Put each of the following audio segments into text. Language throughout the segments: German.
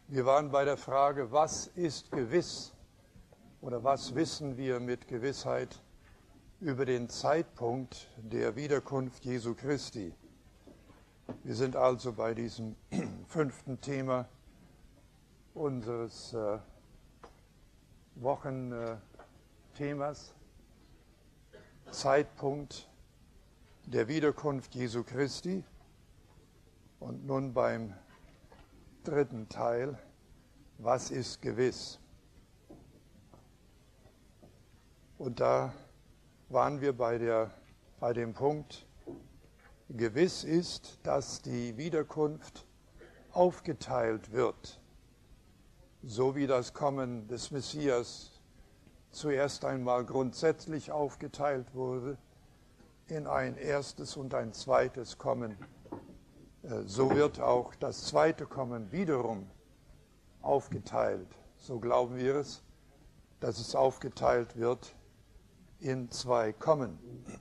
Wir waren bei der Frage, was ist gewiss oder was wissen wir mit Gewissheit über den Zeitpunkt der Wiederkunft Jesu Christi. Wir sind also bei diesem 5. Thema unseres Wochenthemas, Zeitpunkt der Wiederkunft Jesu Christi, und nun beim 3. Teil, was ist gewiss? Und da waren wir bei dem Punkt, gewiss ist, dass die Wiederkunft aufgeteilt wird, so wie das Kommen des Messias zuerst einmal grundsätzlich aufgeteilt wurde in ein erstes und ein zweites Kommen. So wird auch das zweite Kommen wiederum aufgeteilt. So glauben wir es, dass es aufgeteilt wird in 2 Kommen.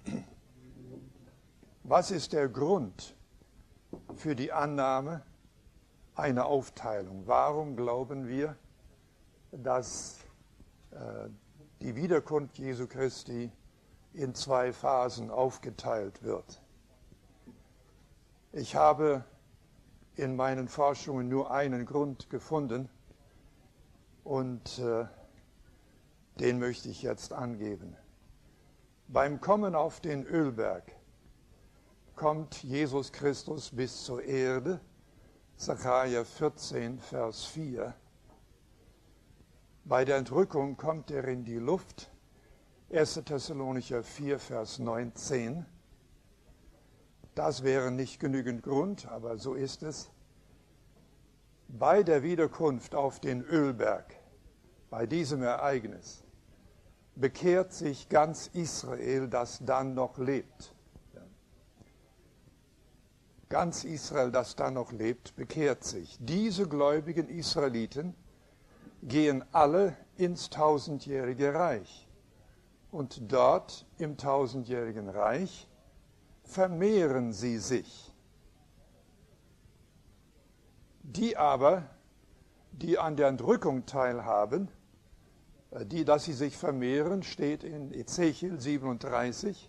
Was ist der Grund für die Annahme einer Aufteilung? Warum glauben wir, dass die Wiederkunft Jesu Christi in 2 Phasen aufgeteilt wird? Ich habe in meinen Forschungen nur einen Grund gefunden und den möchte ich jetzt angeben. Beim Kommen auf den Ölberg kommt Jesus Christus bis zur Erde, Sacharja 14, Vers 4. Bei der Entrückung kommt er in die Luft, 1. Thessalonicher 4, Vers 19. Das wäre nicht genügend Grund, aber so ist es. Bei der Wiederkunft auf den Ölberg, bei diesem Ereignis, bekehrt sich ganz Israel, das dann noch lebt. Ganz Israel, das dann noch lebt, bekehrt sich. Diese gläubigen Israeliten gehen alle ins 1000-jährige Reich. Und dort im 1000-jährigen Reich vermehren sie sich. Die aber, die an der Entrückung teilhaben, dass sie sich vermehren, steht in Ezechiel 37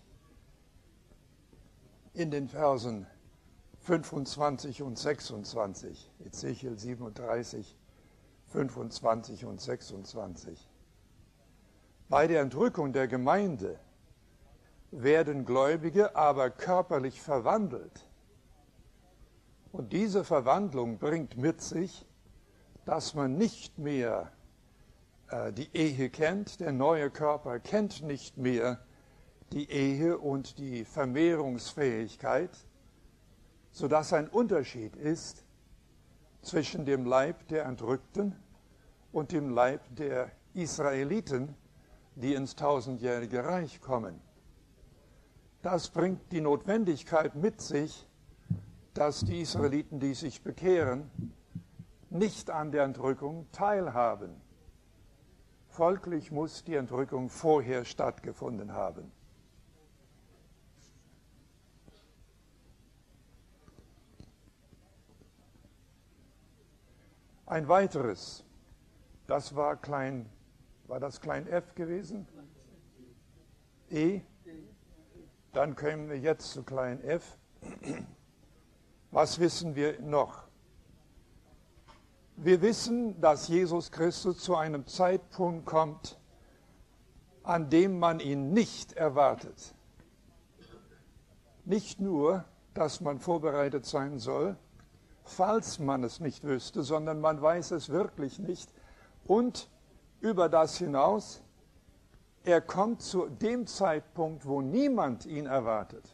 in den Versen 25 und 26. Ezechiel 37, 25 und 26. Bei der Entrückung der Gemeinde werden Gläubige aber körperlich verwandelt. Und diese Verwandlung bringt mit sich, dass man nicht mehr die Ehe kennt, der neue Körper kennt nicht mehr die Ehe und die Vermehrungsfähigkeit, sodass ein Unterschied ist zwischen dem Leib der Entrückten und dem Leib der Israeliten, die ins 1000-jährige Reich kommen. Das bringt die Notwendigkeit mit sich, dass die Israeliten, die sich bekehren, nicht an der Entrückung teilhaben. Folglich muss die Entrückung vorher stattgefunden haben. Ein weiteres, das war das klein f gewesen? E? Dann kommen wir jetzt zu klein f. Was wissen wir noch? Wir wissen, dass Jesus Christus zu einem Zeitpunkt kommt, an dem man ihn nicht erwartet. Nicht nur, dass man vorbereitet sein soll, falls man es nicht wüsste, sondern man weiß es wirklich nicht. Und über das hinaus, er kommt zu dem Zeitpunkt, wo niemand ihn erwartet.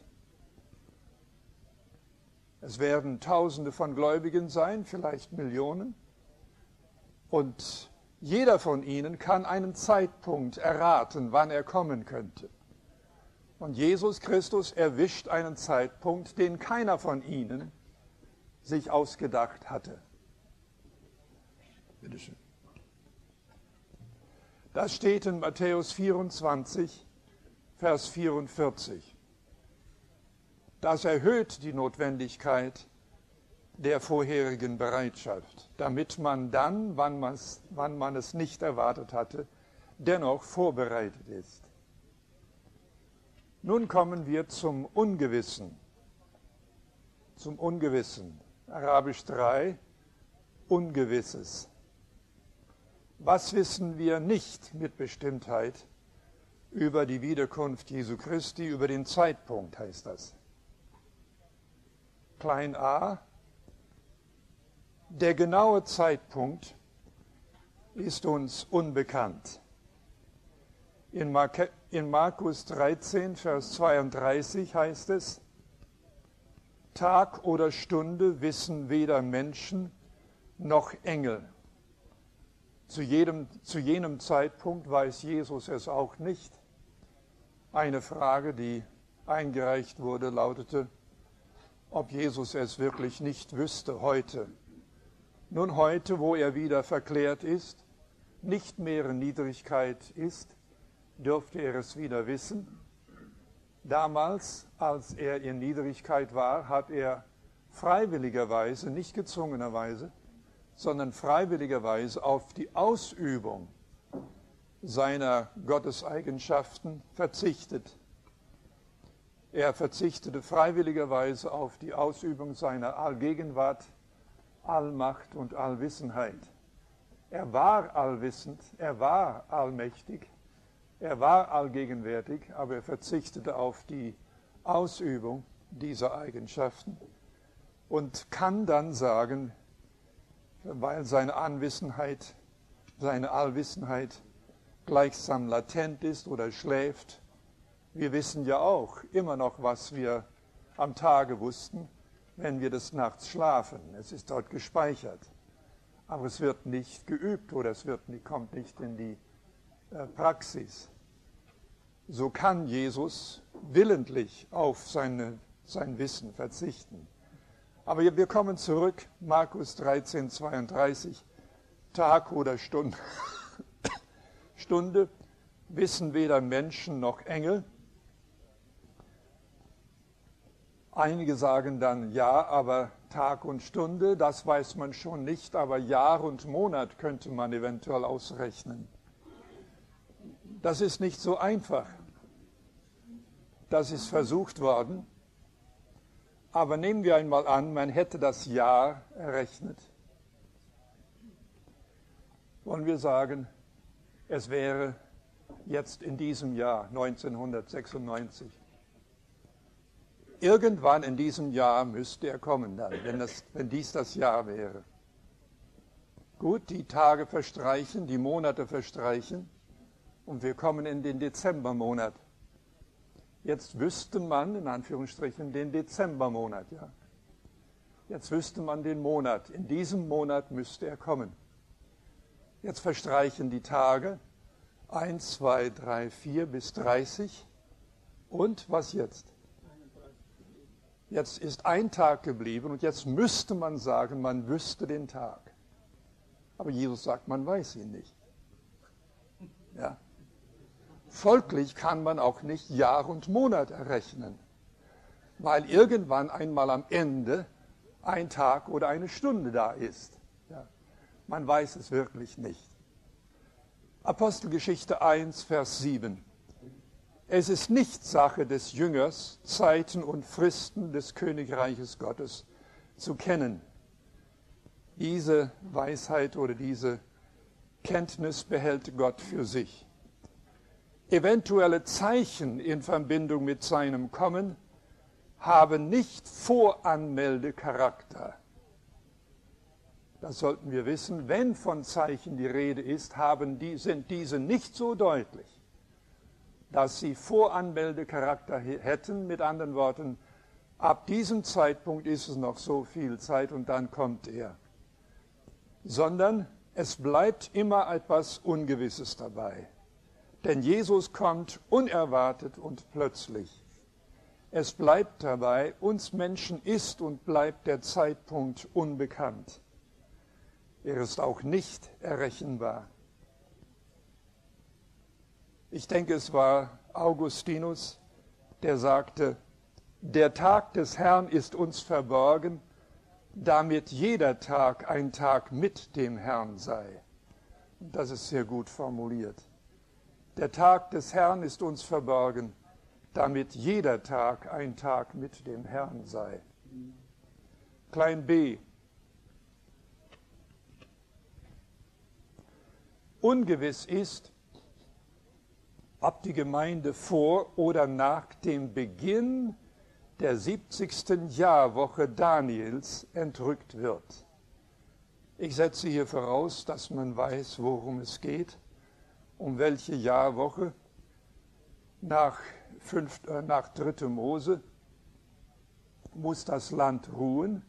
Es werden Tausende von Gläubigen sein, vielleicht Millionen. Und jeder von ihnen kann einen Zeitpunkt erraten, wann er kommen könnte. Und Jesus Christus erwischt einen Zeitpunkt, den keiner von ihnen sich ausgedacht hatte. Bitte schön. Das steht in Matthäus 24, Vers 44. Das erhöht die Notwendigkeit, der vorherigen Bereitschaft, damit man dann, wann man es nicht erwartet hatte, dennoch vorbereitet ist. Nun kommen wir zum Ungewissen. Zum Ungewissen. Arabisch 3, Ungewisses. Was wissen wir nicht mit Bestimmtheit über die Wiederkunft Jesu Christi, über den Zeitpunkt heißt das. Klein a, der genaue Zeitpunkt ist uns unbekannt. In Markus 13, Vers 32 heißt es, Tag oder Stunde wissen weder Menschen noch Engel. Zu jenem Zeitpunkt weiß Jesus es auch nicht. Eine Frage, die eingereicht wurde, lautete, ob Jesus es wirklich nicht wüsste heute. Nun heute, wo er wieder verklärt ist, nicht mehr in Niedrigkeit ist, dürfte er es wieder wissen. Damals, als er in Niedrigkeit war, hat er freiwilligerweise, nicht gezwungenerweise, sondern freiwilligerweise auf die Ausübung seiner Gotteseigenschaften verzichtet. Er verzichtete freiwilligerweise auf die Ausübung seiner Allgegenwart, Allmacht und Allwissenheit. Er war allwissend, er war allmächtig, er war allgegenwärtig, aber er verzichtete auf die Ausübung dieser Eigenschaften und kann dann sagen, weil seine Anwissenheit, seine Allwissenheit gleichsam latent ist oder schläft. Wir wissen ja auch immer noch, was wir am Tage wussten, wenn wir des Nachts schlafen. Es ist dort gespeichert. Aber es wird nicht geübt oder kommt nicht in die Praxis. So kann Jesus willentlich auf sein Wissen verzichten. Aber wir kommen zurück, Markus 13, 32, Tag oder Stunde. Stunde wissen weder Menschen noch Engel. Einige sagen dann, ja, aber Tag und Stunde, das weiß man schon nicht, aber Jahr und Monat könnte man eventuell ausrechnen. Das ist nicht so einfach. Das ist versucht worden. Aber nehmen wir einmal an, man hätte das Jahr errechnet. Wollen wir sagen, es wäre jetzt in diesem Jahr 1996. Irgendwann in diesem Jahr müsste er kommen dann, wenn dies das Jahr wäre. Gut, die Tage verstreichen, die Monate verstreichen und wir kommen in den Dezembermonat. Jetzt wüsste man, in Anführungsstrichen, den Dezembermonat, ja. Jetzt wüsste man den Monat. In diesem Monat müsste er kommen. Jetzt verstreichen die Tage 1, 2, 3, 4 bis 30. Und was jetzt? Jetzt ist ein Tag geblieben und jetzt müsste man sagen, man wüsste den Tag. Aber Jesus sagt, man weiß ihn nicht. Ja. Folglich kann man auch nicht Jahr und Monat errechnen, weil irgendwann einmal am Ende ein Tag oder eine Stunde da ist. Ja. Man weiß es wirklich nicht. Apostelgeschichte 1, Vers 7. Es ist nicht Sache des Jüngers, Zeiten und Fristen des Königreiches Gottes zu kennen. Diese Weisheit oder diese Kenntnis behält Gott für sich. Eventuelle Zeichen in Verbindung mit seinem Kommen haben nicht Voranmeldecharakter. Das sollten wir wissen. Wenn von Zeichen die Rede ist, sind diese nicht so deutlich, dass sie Voranmeldecharakter hätten. Mit anderen Worten, ab diesem Zeitpunkt ist es noch so viel Zeit und dann kommt er. Sondern es bleibt immer etwas Ungewisses dabei. Denn Jesus kommt unerwartet und plötzlich. Es bleibt dabei, uns Menschen ist und bleibt der Zeitpunkt unbekannt. Er ist auch nicht errechenbar. Ich denke, es war Augustinus, der sagte, der Tag des Herrn ist uns verborgen, damit jeder Tag ein Tag mit dem Herrn sei. Das ist sehr gut formuliert. Der Tag des Herrn ist uns verborgen, damit jeder Tag ein Tag mit dem Herrn sei. Klein b. Ungewiss ist, ob die Gemeinde vor oder nach dem Beginn der 70. Jahrwoche Daniels entrückt wird. Ich setze hier voraus, dass man weiß, worum es geht, um welche Jahrwoche. Nach 3. Mose muss das Land ruhen.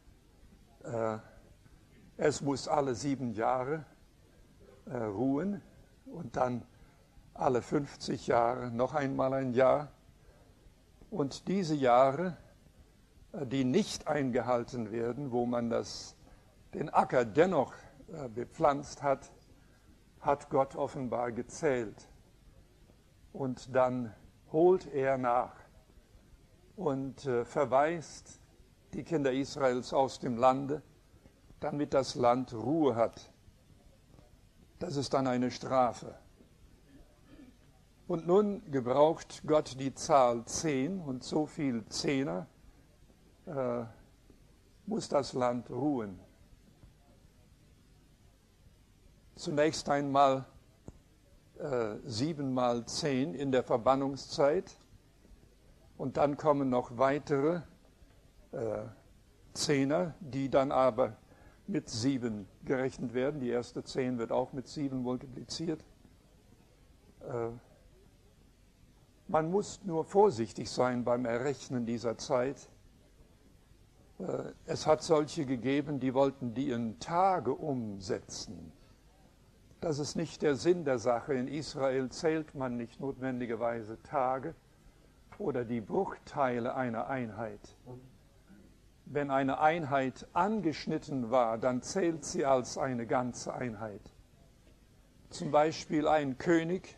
Es muss alle 7 Jahre ruhen und dann alle 50 Jahre noch einmal ein Jahr. Und diese Jahre, die nicht eingehalten werden, wo man den Acker dennoch bepflanzt hat, hat Gott offenbar gezählt. Und dann holt er nach und verweist die Kinder Israels aus dem Lande, damit das Land Ruhe hat. Das ist dann eine Strafe. Und nun gebraucht Gott die Zahl 10 und so viel Zehner muss das Land ruhen. Zunächst einmal 7 mal 10 in der Verbannungszeit und dann kommen noch weitere Zehner, die dann aber mit 7 gerechnet werden. Die erste 10 wird auch mit 7 multipliziert. Man muss nur vorsichtig sein beim Errechnen dieser Zeit. Es hat solche gegeben, die wollten die in Tage umsetzen. Das ist nicht der Sinn der Sache. In Israel zählt man nicht notwendigerweise Tage oder die Bruchteile einer Einheit. Wenn eine Einheit angeschnitten war, dann zählt sie als eine ganze Einheit. Zum Beispiel ein König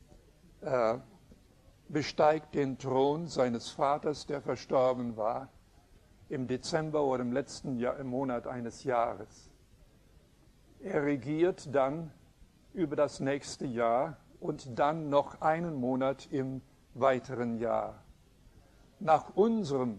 besteigt den Thron seines Vaters, der verstorben war, im Dezember oder im letzten Monat eines Jahres. Er regiert dann über das nächste Jahr und dann noch einen Monat im weiteren Jahr. Nach unserer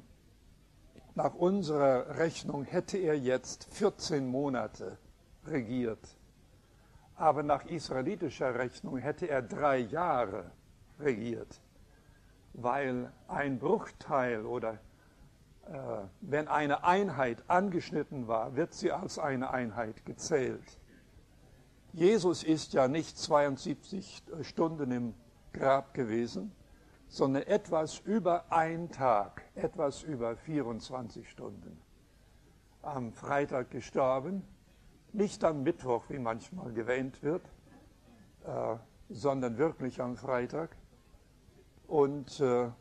Rechnung hätte er jetzt 14 Monate regiert. Aber nach israelitischer Rechnung hätte er 3 Jahre regiert, weil ein Bruchteil oder wenn eine Einheit angeschnitten war, wird sie als eine Einheit gezählt. Jesus ist ja nicht 72 Stunden im Grab gewesen, sondern etwas über 1 Tag, etwas über 24 Stunden. Am Freitag gestorben, nicht am Mittwoch, wie manchmal gewähnt wird, sondern wirklich am Freitag. Und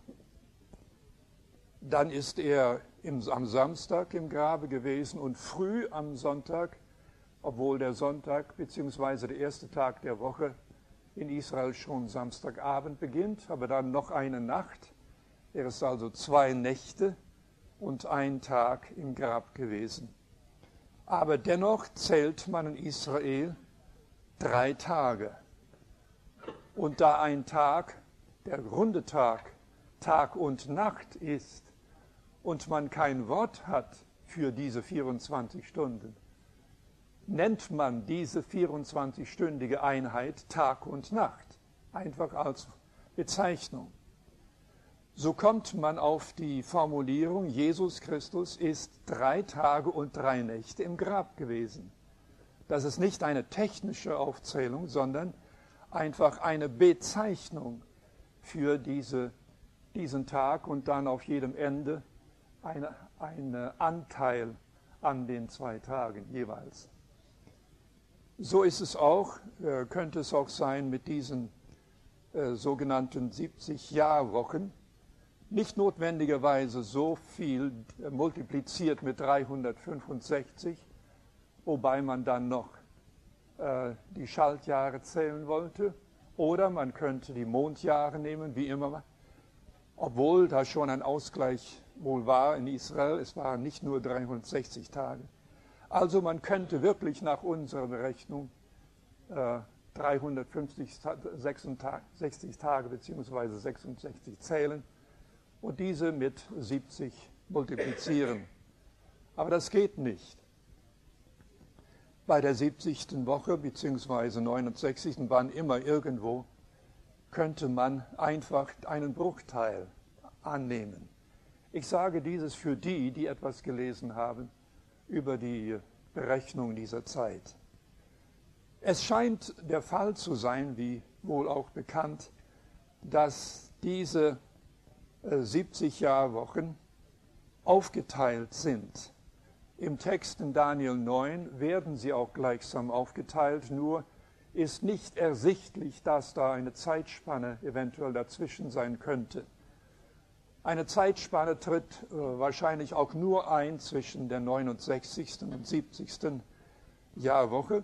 dann ist er am Samstag im Grabe gewesen und früh am Sonntag, obwohl der Sonntag bzw. der erste Tag der Woche in Israel schon Samstagabend beginnt, aber dann noch eine Nacht. Er ist also 2 Nächte und 1 Tag im Grab gewesen. Aber dennoch zählt man in Israel 3 Tage. Und da ein Tag, der runde Tag, Tag und Nacht ist und man kein Wort hat für diese 24 Stunden, nennt man diese 24-stündige Einheit Tag und Nacht, einfach als Bezeichnung. So kommt man auf die Formulierung, Jesus Christus ist 3 Tage und 3 Nächte im Grab gewesen. Das ist nicht eine technische Aufzählung, sondern einfach eine Bezeichnung für diesen Tag und dann auf jedem Ende ein Anteil an den 2 Tagen jeweils. So ist es auch, könnte es auch sein mit diesen sogenannten 70 Jahrwochen. Nicht notwendigerweise so viel multipliziert mit 365, wobei man dann noch die Schaltjahre zählen wollte. Oder man könnte die Mondjahre nehmen, wie immer, obwohl da schon ein Ausgleich wohl war in Israel, es waren nicht nur 360 Tage. Also man könnte wirklich nach unserer Berechnung 350, 66 Tage bzw. 66 zählen und diese mit 70 multiplizieren. Aber das geht nicht. Bei der 70. Woche bzw. 69. wann immer irgendwo könnte man einfach einen Bruchteil annehmen. Ich sage dieses für die, die etwas gelesen haben über die Berechnung dieser Zeit. Es scheint der Fall zu sein, wie wohl auch bekannt, dass diese 70 Jahrwochen aufgeteilt sind. Im Text in Daniel 9 werden sie auch gleichsam aufgeteilt, nur ist nicht ersichtlich, dass da eine Zeitspanne eventuell dazwischen sein könnte. Eine Zeitspanne tritt wahrscheinlich auch nur ein zwischen der 69. und 70. Jahrwoche,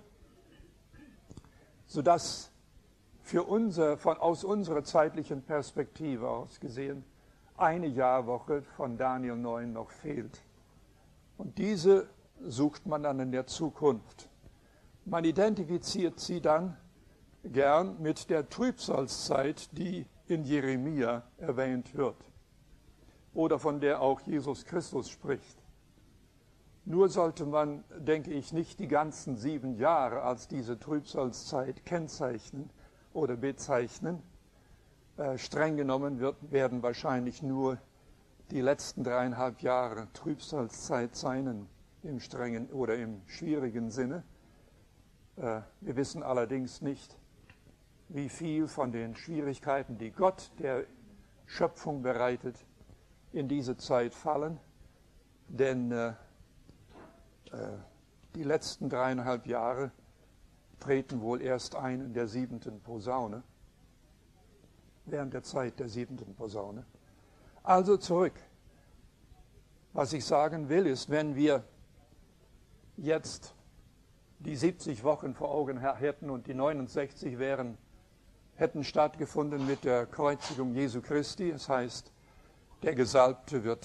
sodass aus unserer zeitlichen Perspektive aus gesehen eine Jahrwoche von Daniel 9 noch fehlt. Und diese sucht man dann in der Zukunft. Man identifiziert sie dann gern mit der Trübsalzeit, die in Jeremia erwähnt wird oder von der auch Jesus Christus spricht. Nur sollte man, denke ich, nicht die ganzen 7 Jahre als diese Trübsalzeit kennzeichnen oder bezeichnen. Streng genommen werden wahrscheinlich nur die letzten 3,5 Jahre Trübsalzeit sein, im strengen oder im schwierigen Sinne. Wir wissen allerdings nicht, wie viel von den Schwierigkeiten, die Gott der Schöpfung bereitet, in diese Zeit fallen, denn die letzten 3,5 Jahre treten wohl erst ein in der 7. Posaune, während der Zeit der 7. Posaune. Also zurück. Was ich sagen will, ist, wenn wir jetzt die 70 Wochen vor Augen hätten und die 69 hätten stattgefunden mit der Kreuzigung Jesu Christi, das heißt, der Gesalbte wird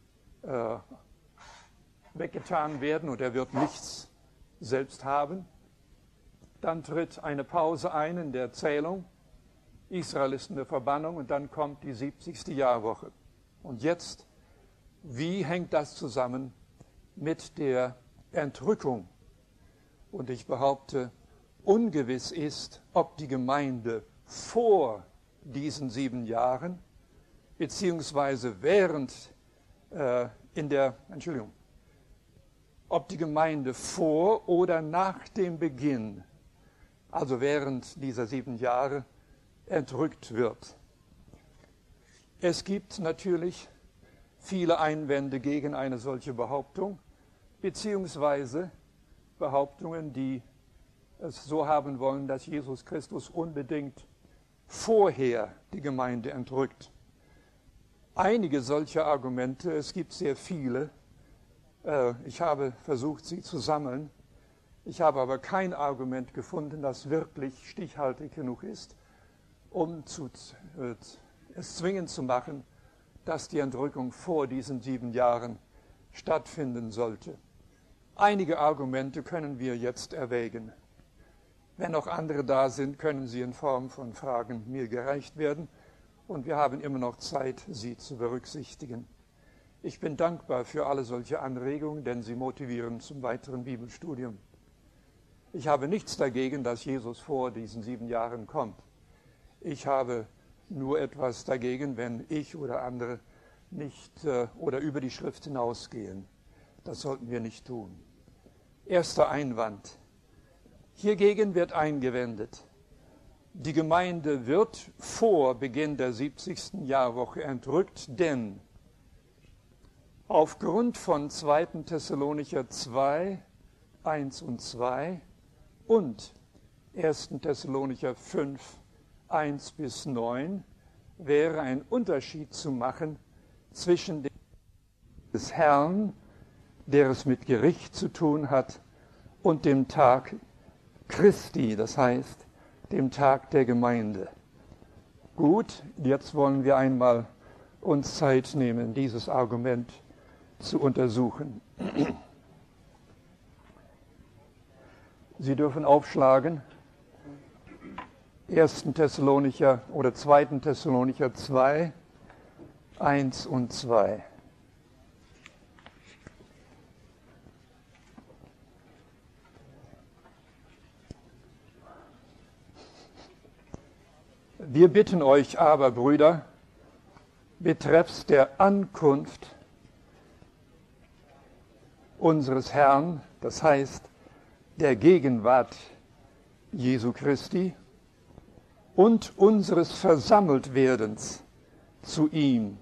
weggetan werden und er wird nichts selbst haben. Dann tritt eine Pause ein in der Zählung. Israel ist in der Verbannung und dann kommt die 70. Jahrwoche. Und jetzt, wie hängt das zusammen mit der Entrückung? Und ich behaupte, ungewiss ist, ob die Gemeinde vor diesen 7 Jahren, beziehungsweise ob die Gemeinde vor oder nach dem Beginn, also während dieser 7 Jahre, entrückt wird. Es gibt natürlich viele Einwände gegen eine solche Behauptung, beziehungsweise Behauptungen, die es so haben wollen, dass Jesus Christus unbedingt vorher die Gemeinde entrückt. Einige solcher Argumente, es gibt sehr viele, ich habe versucht, sie zu sammeln. Ich habe aber kein Argument gefunden, das wirklich stichhaltig genug ist, um es zwingend zu machen, dass die Entrückung vor diesen 7 Jahren stattfinden sollte. Einige Argumente können wir jetzt erwägen. Wenn noch andere da sind, können sie in Form von Fragen mir gereicht werden und wir haben immer noch Zeit, sie zu berücksichtigen. Ich bin dankbar für alle solche Anregungen, denn sie motivieren zum weiteren Bibelstudium. Ich habe nichts dagegen, dass Jesus vor diesen 7 Jahren kommt. Ich habe nur etwas dagegen, wenn ich oder andere nicht oder über die Schrift hinausgehen. Das sollten wir nicht tun. Erster Einwand. Hiergegen wird eingewendet, die Gemeinde wird vor Beginn der 70. Jahrwoche entrückt, denn aufgrund von 2. Thessalonicher 2, 1 und 2 und 1. Thessalonicher 5, 1 bis 9 wäre ein Unterschied zu machen zwischen dem des Herrn, der es mit Gericht zu tun hat, und dem Tag Christi, das heißt dem Tag der Gemeinde. Gut, jetzt wollen wir einmal uns Zeit nehmen, dieses Argument zu untersuchen. Sie dürfen aufschlagen, 1. Thessalonicher oder 2. Thessalonicher 2, 1 und 2. Wir bitten euch aber, Brüder, betreffs der Ankunft unseres Herrn, das heißt der Gegenwart Jesu Christi und unseres Versammeltwerdens zu ihm.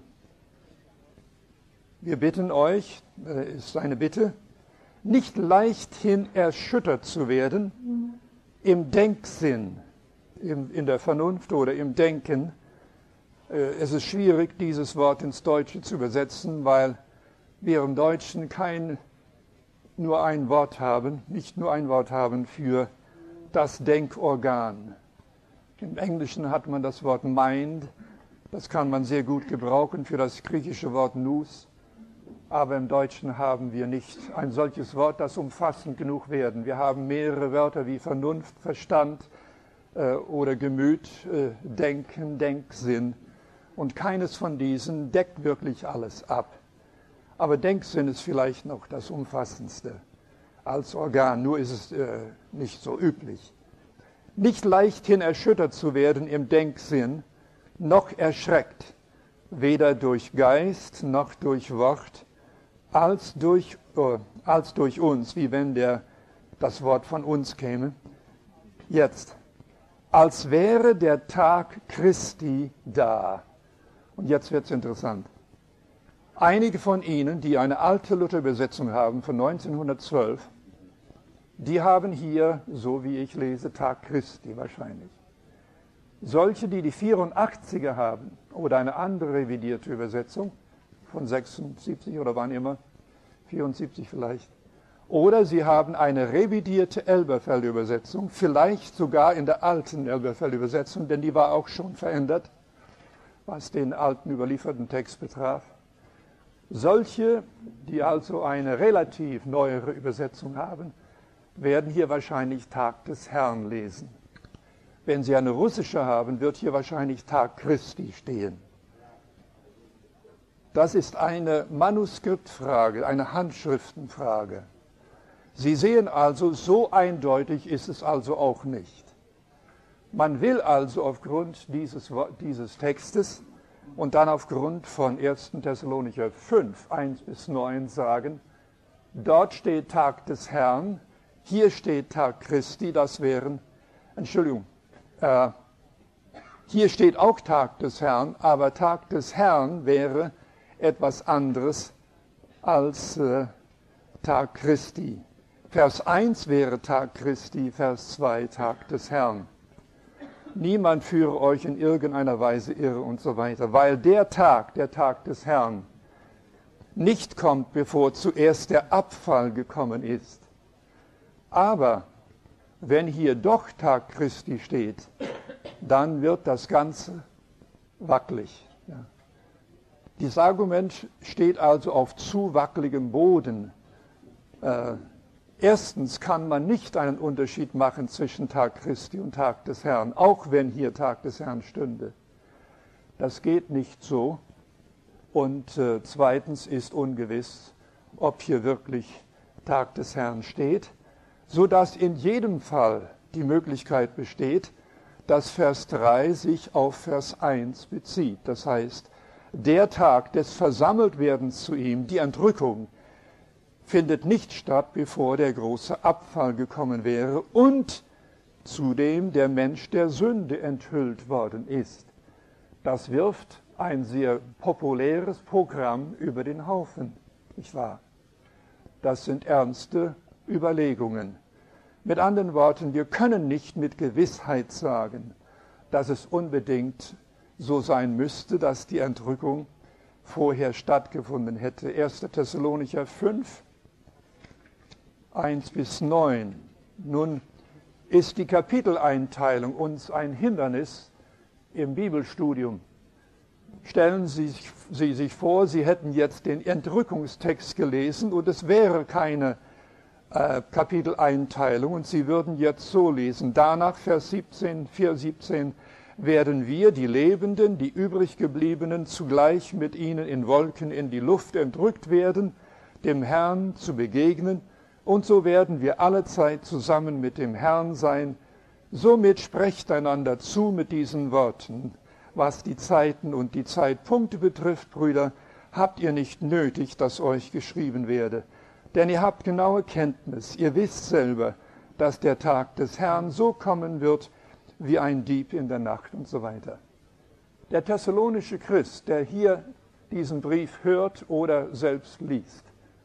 Wir bitten euch, ist eine Bitte, nicht leichthin erschüttert zu werden im Denksinn, in der Vernunft oder im Denken. Es ist schwierig, dieses Wort ins Deutsche zu übersetzen, weil wir im Deutschen nicht nur ein Wort haben für das Denkorgan. Im Englischen hat man das Wort mind, das kann man sehr gut gebrauchen für das griechische Wort nous, aber im Deutschen haben wir nicht ein solches Wort, das umfassend genug wäre. Wir haben mehrere Wörter wie Vernunft, Verstand oder Gemüt, Denken, Denksinn, und keines von diesen deckt wirklich alles ab. Aber Denksinn ist vielleicht noch das Umfassendste als Organ, nur ist es nicht so üblich. Nicht leichthin erschüttert zu werden im Denksinn, noch erschreckt, weder durch Geist noch durch Wort, als durch uns, wie wenn das Wort von uns käme. Jetzt, als wäre der Tag Christi da. Und jetzt wird es interessant. Einige von Ihnen, die eine alte Luther-Übersetzung haben von 1912, die haben hier, so wie ich lese, Tag Christi wahrscheinlich. Solche, die die 84er haben oder eine andere revidierte Übersetzung von 76 oder wann immer, 74 vielleicht, oder sie haben eine revidierte Elberfeld-Übersetzung, vielleicht sogar in der alten Elberfeld-Übersetzung, denn die war auch schon verändert, was den alten überlieferten Text betraf. Solche, die also eine relativ neuere Übersetzung haben, werden hier wahrscheinlich Tag des Herrn lesen. Wenn Sie eine russische haben, wird hier wahrscheinlich Tag Christi stehen. Das ist eine Manuskriptfrage, eine Handschriftenfrage. Sie sehen also, so eindeutig ist es also auch nicht. Man will also aufgrund dieses Textes und dann aufgrund von 1. Thessalonicher 5, 1 bis 9 sagen, dort steht Tag des Herrn, hier steht Tag Christi, hier steht auch Tag des Herrn, aber Tag des Herrn wäre etwas anderes als Tag Christi. Vers 1 wäre Tag Christi, Vers 2 Tag des Herrn. Niemand führe euch in irgendeiner Weise irre und so weiter, weil der Tag des Herrn, nicht kommt, bevor zuerst der Abfall gekommen ist. Aber wenn hier doch Tag Christi steht, dann wird das Ganze wackelig. Ja. Dieses Argument steht also auf zu wackeligem Boden. Erstens kann man nicht einen Unterschied machen zwischen Tag Christi und Tag des Herrn, auch wenn hier Tag des Herrn stünde. Das geht nicht so. Und zweitens ist ungewiss, ob hier wirklich Tag des Herrn steht, sodass in jedem Fall die Möglichkeit besteht, dass Vers 3 sich auf Vers 1 bezieht. Das heißt, der Tag des Versammeltwerdens zu ihm, die Entrückung, findet nicht statt, bevor der große Abfall gekommen wäre und zudem der Mensch der Sünde enthüllt worden ist. Das wirft ein sehr populäres Programm über den Haufen, nicht wahr? Das sind ernste Überlegungen. Mit anderen Worten, wir können nicht mit Gewissheit sagen, dass es unbedingt so sein müsste, dass die Entrückung vorher stattgefunden hätte. 1. Thessalonicher 5, 1 bis 9. Nun ist die Kapiteleinteilung uns ein Hindernis im Bibelstudium. Stellen Sie sich vor, Sie hätten jetzt den Entrückungstext gelesen und es wäre keine Kapiteleinteilung und Sie würden jetzt so lesen. Danach, Vers 17, 4,17, werden wir, die Lebenden, die übrig gebliebenen, zugleich mit ihnen in Wolken in die Luft entrückt werden, dem Herrn zu begegnen, und so werden wir allezeit zusammen mit dem Herrn sein. Somit sprecht einander zu mit diesen Worten. Was die Zeiten und die Zeitpunkte betrifft, Brüder, habt ihr nicht nötig, dass euch geschrieben werde. Denn ihr habt genaue Kenntnis, ihr wisst selber, dass der Tag des Herrn so kommen wird, wie ein Dieb in der Nacht und so weiter. Der thessalonische Christ, der hier diesen Brief hört oder selbst liest,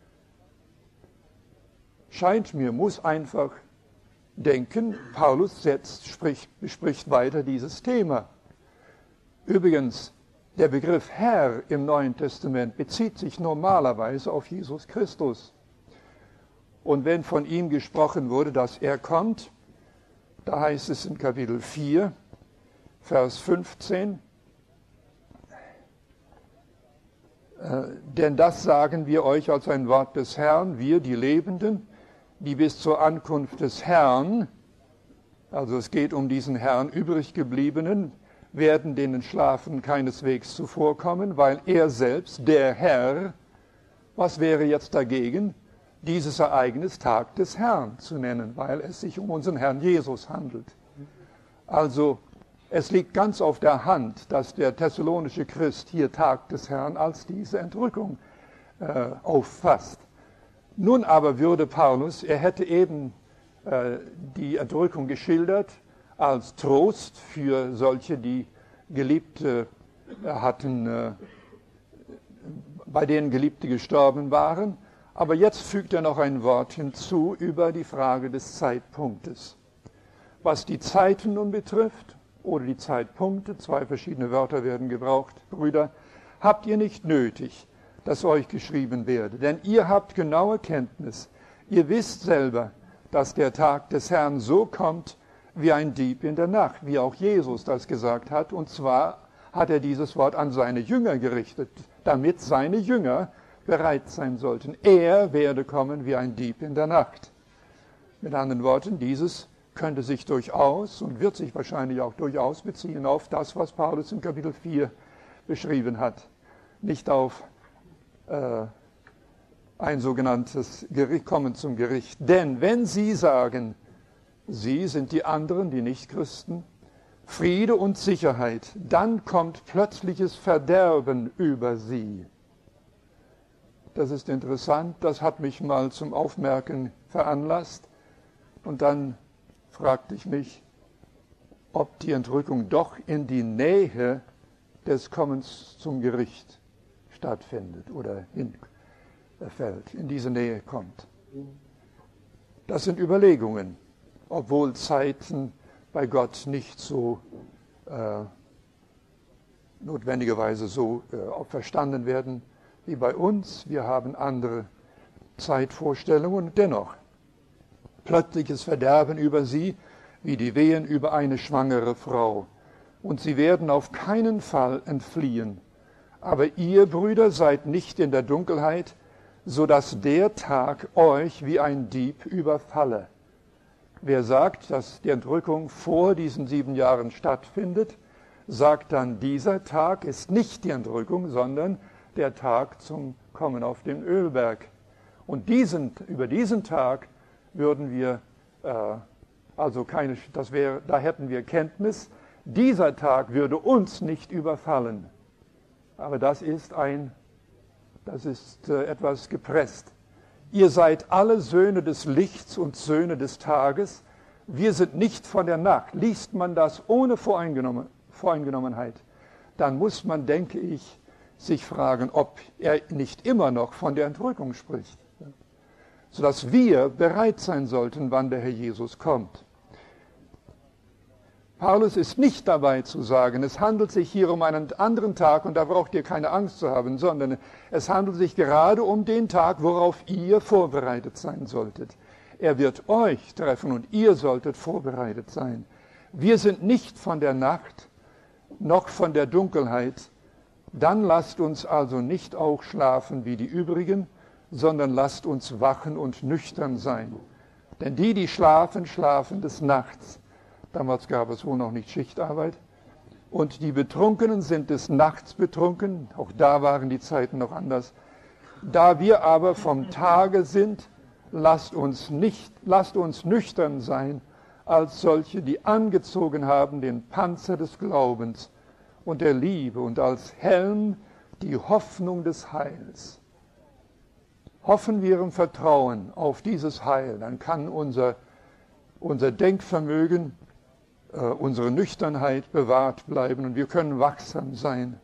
muss einfach denken, Paulus bespricht weiter dieses Thema. Übrigens, der Begriff Herr im Neuen Testament bezieht sich normalerweise auf Jesus Christus. Und wenn von ihm gesprochen wurde, dass er kommt, da heißt es in Kapitel 4, Vers 15, denn das sagen wir euch als ein Wort des Herrn, wir, die Lebenden, die bis zur Ankunft des Herrn, also es geht um diesen Herrn übriggebliebenen, werden denen Schlafen keineswegs zuvorkommen, weil er selbst, der Herr, was wäre jetzt dagegen, dieses Ereignis Tag des Herrn zu nennen, weil es sich um unseren Herrn Jesus handelt. Also es liegt ganz auf der Hand, dass der thessalonische Christ hier Tag des Herrn als diese Entrückung auffasst. Nun aber würde Paulus, er hätte eben die Entrückung geschildert als Trost für solche, die Geliebte hatten, bei denen Geliebte gestorben waren. Aber jetzt fügt er noch ein Wort hinzu über die Frage des Zeitpunktes. Was die Zeiten nun betrifft, oder die Zeitpunkte, zwei verschiedene Wörter werden gebraucht, Brüder, habt ihr nicht nötig, dass euch geschrieben werde. Denn ihr habt genaue Kenntnis. Ihr wisst selber, dass der Tag des Herrn so kommt, wie ein Dieb in der Nacht, wie auch Jesus das gesagt hat. Und zwar hat er dieses Wort an seine Jünger gerichtet, damit seine Jünger bereit sein sollten. Er werde kommen wie ein Dieb in der Nacht. Mit anderen Worten, dieses könnte sich durchaus und wird sich wahrscheinlich auch durchaus beziehen auf das, was Paulus im Kapitel 4 beschrieben hat. Nicht auf ein sogenanntes Kommen zum Gericht. Denn wenn sie sagen, sie sind die anderen, die Nichtchristen, Friede und Sicherheit, dann kommt plötzliches Verderben über sie. Das ist interessant, das hat mich mal zum Aufmerken veranlasst. Und dann fragte ich mich, ob die Entrückung doch in die Nähe des Kommens zum Gericht stattfindet oder hinfällt, in diese Nähe kommt. Das sind Überlegungen, obwohl Zeiten bei Gott nicht so notwendigerweise so verstanden werden wie bei uns. Wir haben andere Zeitvorstellungen und dennoch plötzliches Verderben über sie, wie die Wehen über eine schwangere Frau. Und sie werden auf keinen Fall entfliehen. Aber ihr, Brüder, seid nicht in der Dunkelheit, so dass der Tag euch wie ein Dieb überfalle. Wer sagt, dass die Entrückung vor diesen 7 Jahren stattfindet, sagt dann, dieser Tag ist nicht die Entrückung, sondern der Tag zum Kommen auf den Ölberg. Und über diesen Tag würden wir, da hätten wir Kenntnis, dieser Tag würde uns nicht überfallen. Aber das ist etwas gepresst. Ihr seid alle Söhne des Lichts und Söhne des Tages. Wir sind nicht von der Nacht. Liest man das ohne Voreingenommenheit, dann muss man, denke ich, sich fragen, ob er nicht immer noch von der Entrückung spricht. Sodass wir bereit sein sollten, wann der Herr Jesus kommt. Paulus ist nicht dabei zu sagen, es handelt sich hier um einen anderen Tag und da braucht ihr keine Angst zu haben, sondern es handelt sich gerade um den Tag, worauf ihr vorbereitet sein solltet. Er wird euch treffen und ihr solltet vorbereitet sein. Wir sind nicht von der Nacht noch von der Dunkelheit, Dann lasst uns also nicht auch schlafen wie die übrigen, sondern lasst uns wachen und nüchtern sein. Denn die schlafen, schlafen des Nachts. Damals gab es wohl noch nicht Schichtarbeit. Und die Betrunkenen sind des Nachts betrunken. Auch da waren die Zeiten noch anders. Da wir aber vom Tage sind, lasst uns nüchtern sein, als solche, die angezogen haben den Panzer des Glaubens und der Liebe und als Helm die Hoffnung des Heils. Hoffen wir im Vertrauen auf dieses Heil, dann kann unser Denkvermögen, unsere Nüchternheit bewahrt bleiben und wir können wachsam sein.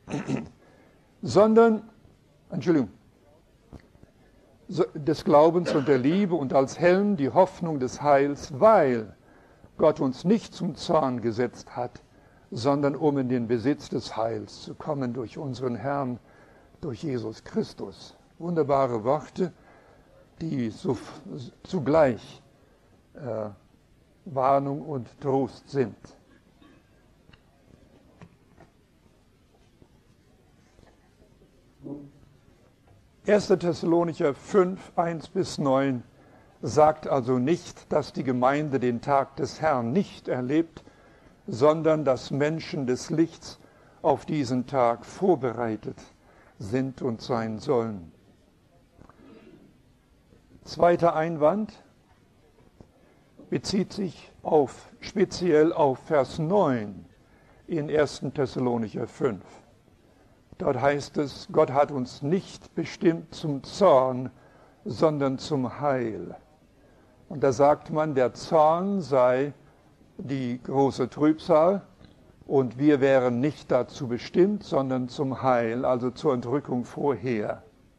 Des Glaubens und der Liebe und als Helm die Hoffnung des Heils, weil Gott uns nicht zum Zorn gesetzt hat, sondern um in den Besitz des Heils zu kommen durch unseren Herrn, durch Jesus Christus. Wunderbare Worte, die zugleich Warnung und Trost sind. Erster Thessalonicher 5, 1-9 sagt also nicht, dass die Gemeinde den Tag des Herrn nicht erlebt, sondern dass Menschen des Lichts auf diesen Tag vorbereitet sind und sein sollen. Zweiter Einwand bezieht sich speziell auf Vers 9 in 1. Thessalonicher 5. Dort heißt es, Gott hat uns nicht bestimmt zum Zorn, sondern zum Heil. Und da sagt man, der Zorn sei die große Trübsal und wir wären nicht dazu bestimmt, sondern zum Heil, also zur Entrückung vorher.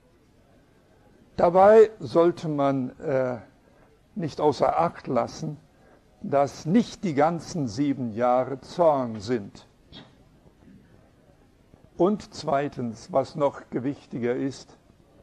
Dabei sollte man nicht außer Acht lassen, dass nicht die ganzen 7 Jahre Zorn sind. Und zweitens, was noch gewichtiger ist,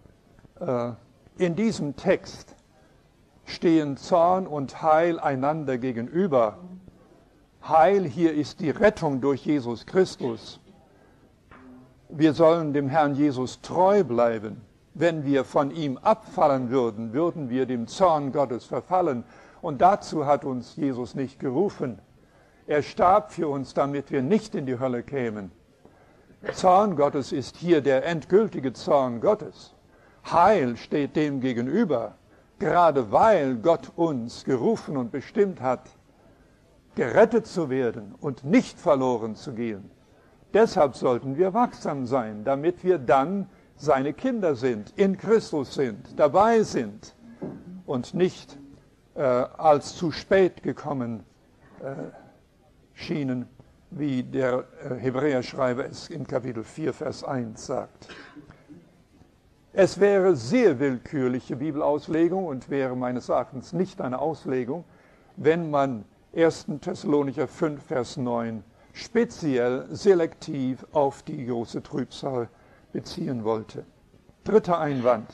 in diesem Text stehen Zorn und Heil einander gegenüber. Heil hier ist die Rettung durch Jesus Christus. Wir sollen dem Herrn Jesus treu bleiben. Wenn wir von ihm abfallen würden, würden wir dem Zorn Gottes verfallen. Und dazu hat uns Jesus nicht gerufen. Er starb für uns, damit wir nicht in die Hölle kämen. Zorn Gottes ist hier der endgültige Zorn Gottes. Heil steht dem gegenüber, gerade weil Gott uns gerufen und bestimmt hat, gerettet zu werden und nicht verloren zu gehen. Deshalb sollten wir wachsam sein, damit wir dann seine Kinder sind, in Christus sind, dabei sind und nicht als zu spät gekommen schienen, wie der Hebräerschreiber es in Kapitel 4, Vers 1 sagt. Es wäre sehr willkürliche Bibelauslegung und wäre meines Erachtens nicht eine Auslegung, wenn man 1. Thessalonicher 5, Vers 9 speziell selektiv auf die große Trübsal beziehen wollte. Dritter Einwand.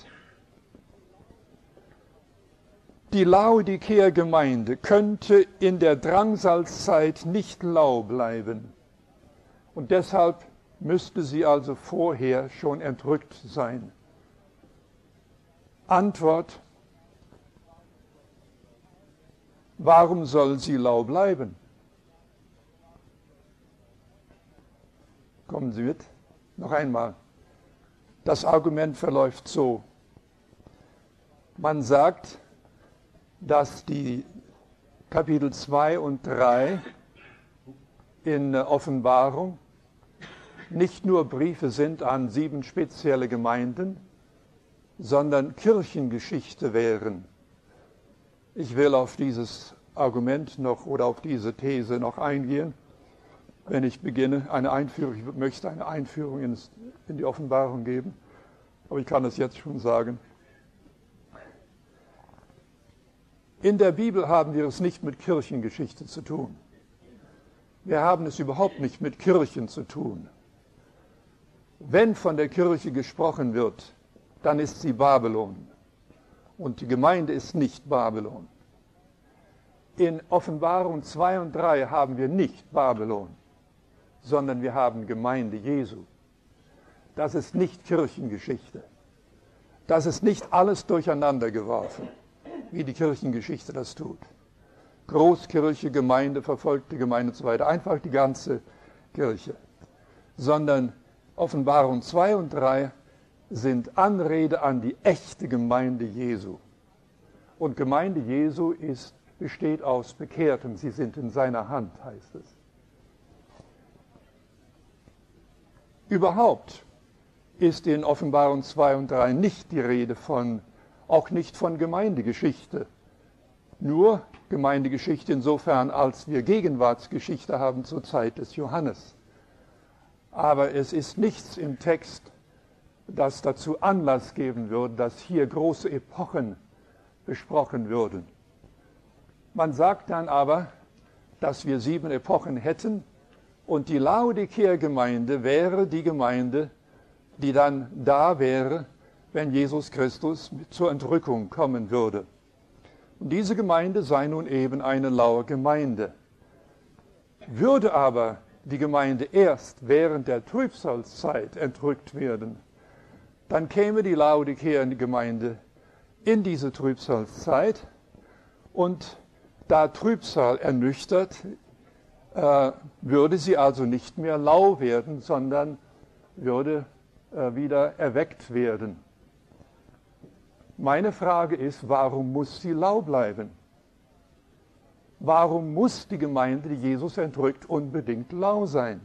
Die Laodikeer-Gemeinde könnte in der Drangsalzzeit nicht lau bleiben. Und deshalb müsste sie also vorher schon entrückt sein. Antwort: Warum soll sie lau bleiben? Kommen Sie mit? Noch einmal. Das Argument verläuft so. Man sagt, dass die Kapitel 2 und 3 in Offenbarung nicht nur Briefe sind an 7 spezielle Gemeinden, sondern Kirchengeschichte wären. Ich will auf dieses Argument noch oder auf diese These noch eingehen, wenn ich beginne. Ich möchte eine Einführung in die Offenbarung geben, aber ich kann es jetzt schon sagen. In der Bibel haben wir es nicht mit Kirchengeschichte zu tun. Wir haben es überhaupt nicht mit Kirchen zu tun. Wenn von der Kirche gesprochen wird, dann ist sie Babylon. Und die Gemeinde ist nicht Babylon. In Offenbarung 2 und 3 haben wir nicht Babylon, sondern wir haben Gemeinde Jesu. Das ist nicht Kirchengeschichte. Das ist nicht alles durcheinander geworfen, wie die Kirchengeschichte das tut. Großkirche, Gemeinde, verfolgte Gemeinde und so weiter. Einfach die ganze Kirche. Sondern Offenbarung 2 und 3 sind Anrede an die echte Gemeinde Jesu. Und Gemeinde Jesu besteht aus Bekehrten. Sie sind in seiner Hand, heißt es. Überhaupt ist in Offenbarung 2 und 3 nicht die Rede auch nicht von Gemeindegeschichte. Nur Gemeindegeschichte insofern, als wir Gegenwartsgeschichte haben zur Zeit des Johannes. Aber es ist nichts im Text, das dazu Anlass geben würde, dass hier große Epochen besprochen würden. Man sagt dann aber, dass wir 7 Epochen hätten und die Laodicea-Gemeinde wäre die Gemeinde, die dann da wäre, wenn Jesus Christus zur Entrückung kommen würde. Und diese Gemeinde sei nun eben eine laue Gemeinde. Würde aber die Gemeinde erst während der Trübsalzeit entrückt werden, dann käme die Laodicea-Gemeinde in diese Trübsalzeit und da Trübsal ernüchtert, würde sie also nicht mehr lau werden, sondern würde wieder erweckt werden. Meine Frage ist, warum muss sie lau bleiben? Warum muss die Gemeinde, die Jesus entrückt, unbedingt lau sein?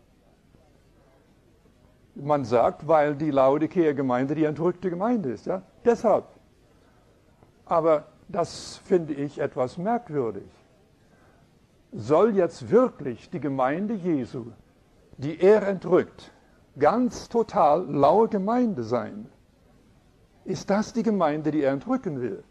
Man sagt, weil die Laodicea-Gemeinde die entrückte Gemeinde ist. Ja? Deshalb. Aber das finde ich etwas merkwürdig. Soll jetzt wirklich die Gemeinde Jesu, die er entrückt, ganz total laue Gemeinde sein? Ist das die Gemeinde, die er entrücken will?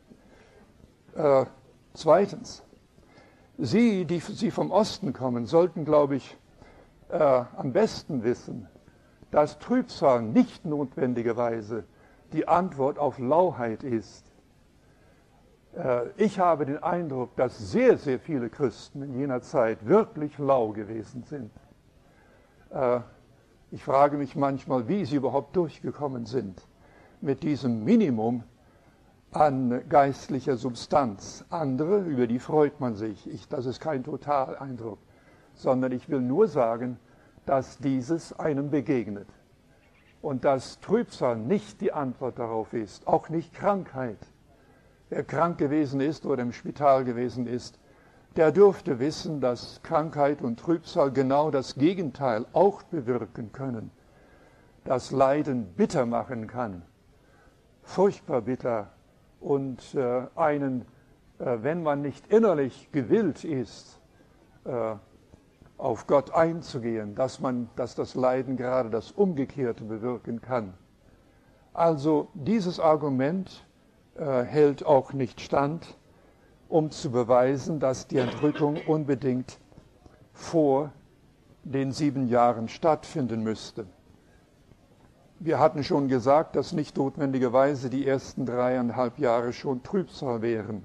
Zweitens, Sie, die vom Osten kommen, sollten, glaube ich, am besten wissen, dass Trübsal nicht notwendigerweise die Antwort auf Lauheit ist. Ich habe den Eindruck, dass sehr, sehr viele Christen in jener Zeit wirklich lau gewesen sind. Ich frage mich manchmal, wie sie überhaupt durchgekommen sind mit diesem Minimum an geistlicher Substanz. Andere, über die freut man sich. Das ist kein Totaleindruck, sondern ich will nur sagen, dass dieses einem begegnet und dass Trübsal nicht die Antwort darauf ist, auch nicht Krankheit. Wer krank gewesen ist oder im Spital gewesen ist, der dürfte wissen, dass Krankheit und Trübsal genau das Gegenteil auch bewirken können, das Leiden bitter machen kann, furchtbar bitter und wenn man nicht innerlich gewillt ist, auf Gott einzugehen, dass das Leiden gerade das Umgekehrte bewirken kann. Also dieses Argument hält auch nicht stand, um zu beweisen, dass die Entrückung unbedingt vor den 7 Jahren stattfinden müsste. Wir hatten schon gesagt, dass nicht notwendigerweise die ersten 3,5 Jahre schon Trübsal wären.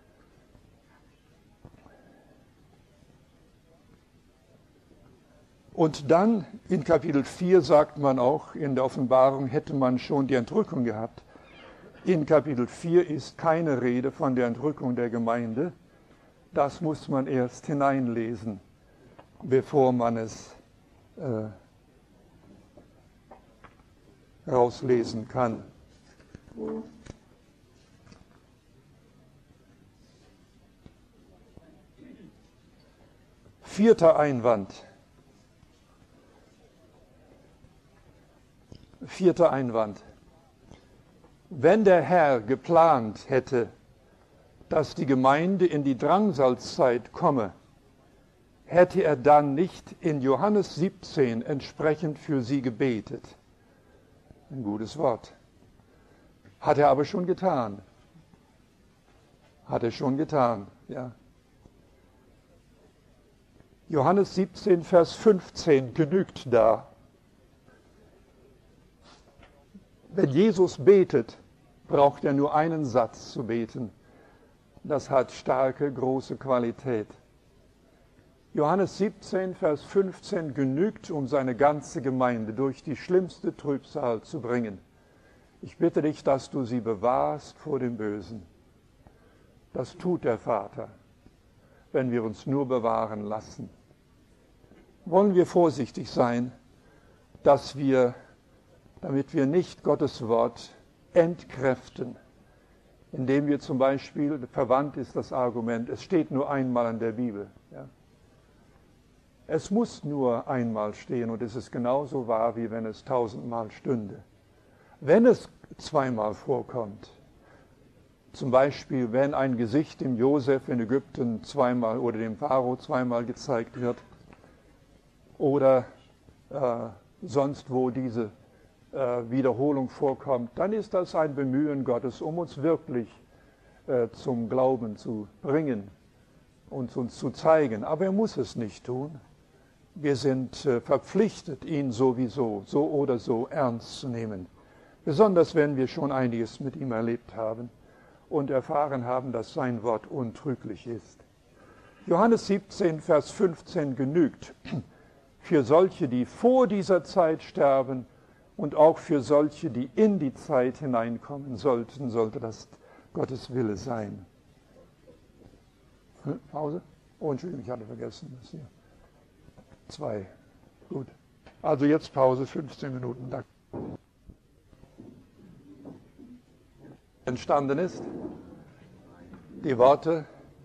Und dann in Kapitel 4 sagt man auch, in der Offenbarung hätte man schon die Entrückung gehabt. In Kapitel 4 ist keine Rede von der Entrückung der Gemeinde. Das muss man erst hineinlesen, bevor man es rauslesen kann. Vierter Einwand. Wenn der Herr geplant hätte, dass die Gemeinde in die Drangsalzzeit komme, hätte er dann nicht in Johannes 17 entsprechend für sie gebetet. Ein gutes Wort. Hat er aber schon getan. Ja. Johannes 17, Vers 15 genügt da. Wenn Jesus betet, braucht er nur einen Satz zu beten. Das hat starke, große Qualität. Johannes 17, Vers 15 genügt, um seine ganze Gemeinde durch die schlimmste Trübsal zu bringen. Ich bitte dich, dass du sie bewahrst vor dem Bösen. Das tut der Vater, wenn wir uns nur bewahren lassen. Wollen wir vorsichtig sein, dass damit wir nicht Gottes Wort entkräften, indem wir zum Beispiel, verwandt ist das Argument, es steht nur einmal in der Bibel. Ja. Es muss nur einmal stehen und es ist genauso wahr, wie wenn es 1000-mal stünde. Wenn es zweimal vorkommt, zum Beispiel, wenn ein Gesicht dem Josef in Ägypten zweimal oder dem Pharao zweimal gezeigt wird oder sonst wo diese Wiederholung vorkommt, dann ist das ein Bemühen Gottes, um uns wirklich zum Glauben zu bringen und uns zu zeigen. Aber er muss es nicht tun. Wir sind verpflichtet, ihn sowieso, so oder so ernst zu nehmen. Besonders wenn wir schon einiges mit ihm erlebt haben und erfahren haben, dass sein Wort untrüglich ist. Johannes 17, Vers 15 genügt für solche, die vor dieser Zeit sterben und auch für solche, die in die Zeit hineinkommen sollten, sollte das Gottes Wille sein. Pause? Oh, Entschuldigung, ich hatte vergessen, das hier. 2. Gut. Also jetzt Pause, 15 Minuten. Danke. Entstanden ist. Die Worte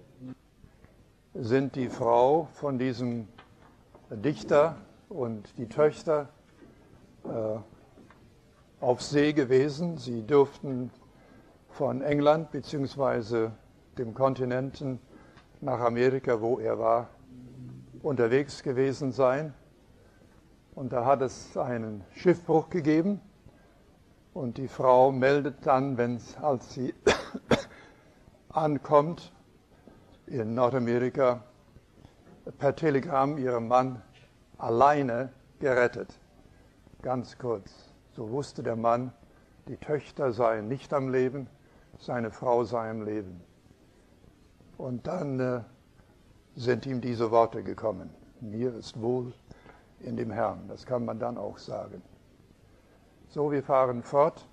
sind die Frau von diesem Dichter und die Töchter auf See gewesen. Sie dürften von England bzw. dem Kontinenten nach Amerika, wo er war, unterwegs gewesen sein. Und da hat es einen Schiffbruch gegeben. Und die Frau meldet dann, als sie ankommt in Nordamerika, per Telegramm ihrem Mann alleine gerettet. Ganz kurz. So wusste der Mann, die Töchter seien nicht am Leben, seine Frau sei am Leben. Und dann sind ihm diese Worte gekommen. Mir ist wohl in dem Herrn. Das kann man dann auch sagen. So, wir fahren fort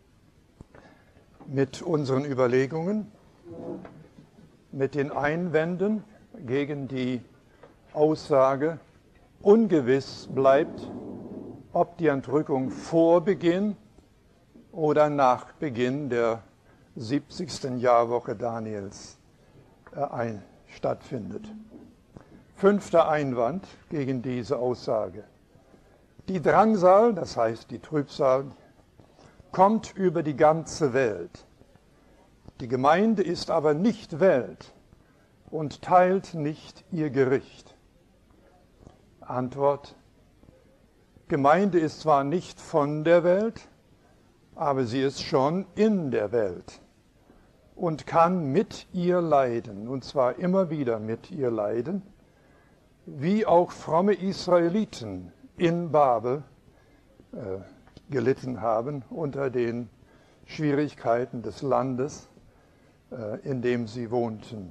mit unseren Überlegungen, mit den Einwänden gegen die Aussage, ungewiss bleibt, ob die Entrückung vor Beginn oder nach Beginn der 70. Jahrwoche Daniels stattfindet. 5. Einwand gegen diese Aussage. Die Drangsal, das heißt die Trübsal, kommt über die ganze Welt. Die Gemeinde ist aber nicht Welt und teilt nicht ihr Gericht. Antwort: Gemeinde ist zwar nicht von der Welt, aber sie ist schon in der Welt und kann mit ihr leiden, und zwar immer wieder mit ihr leiden, wie auch fromme Israeliten in Babel gelitten haben unter den Schwierigkeiten des Landes, in dem sie wohnten.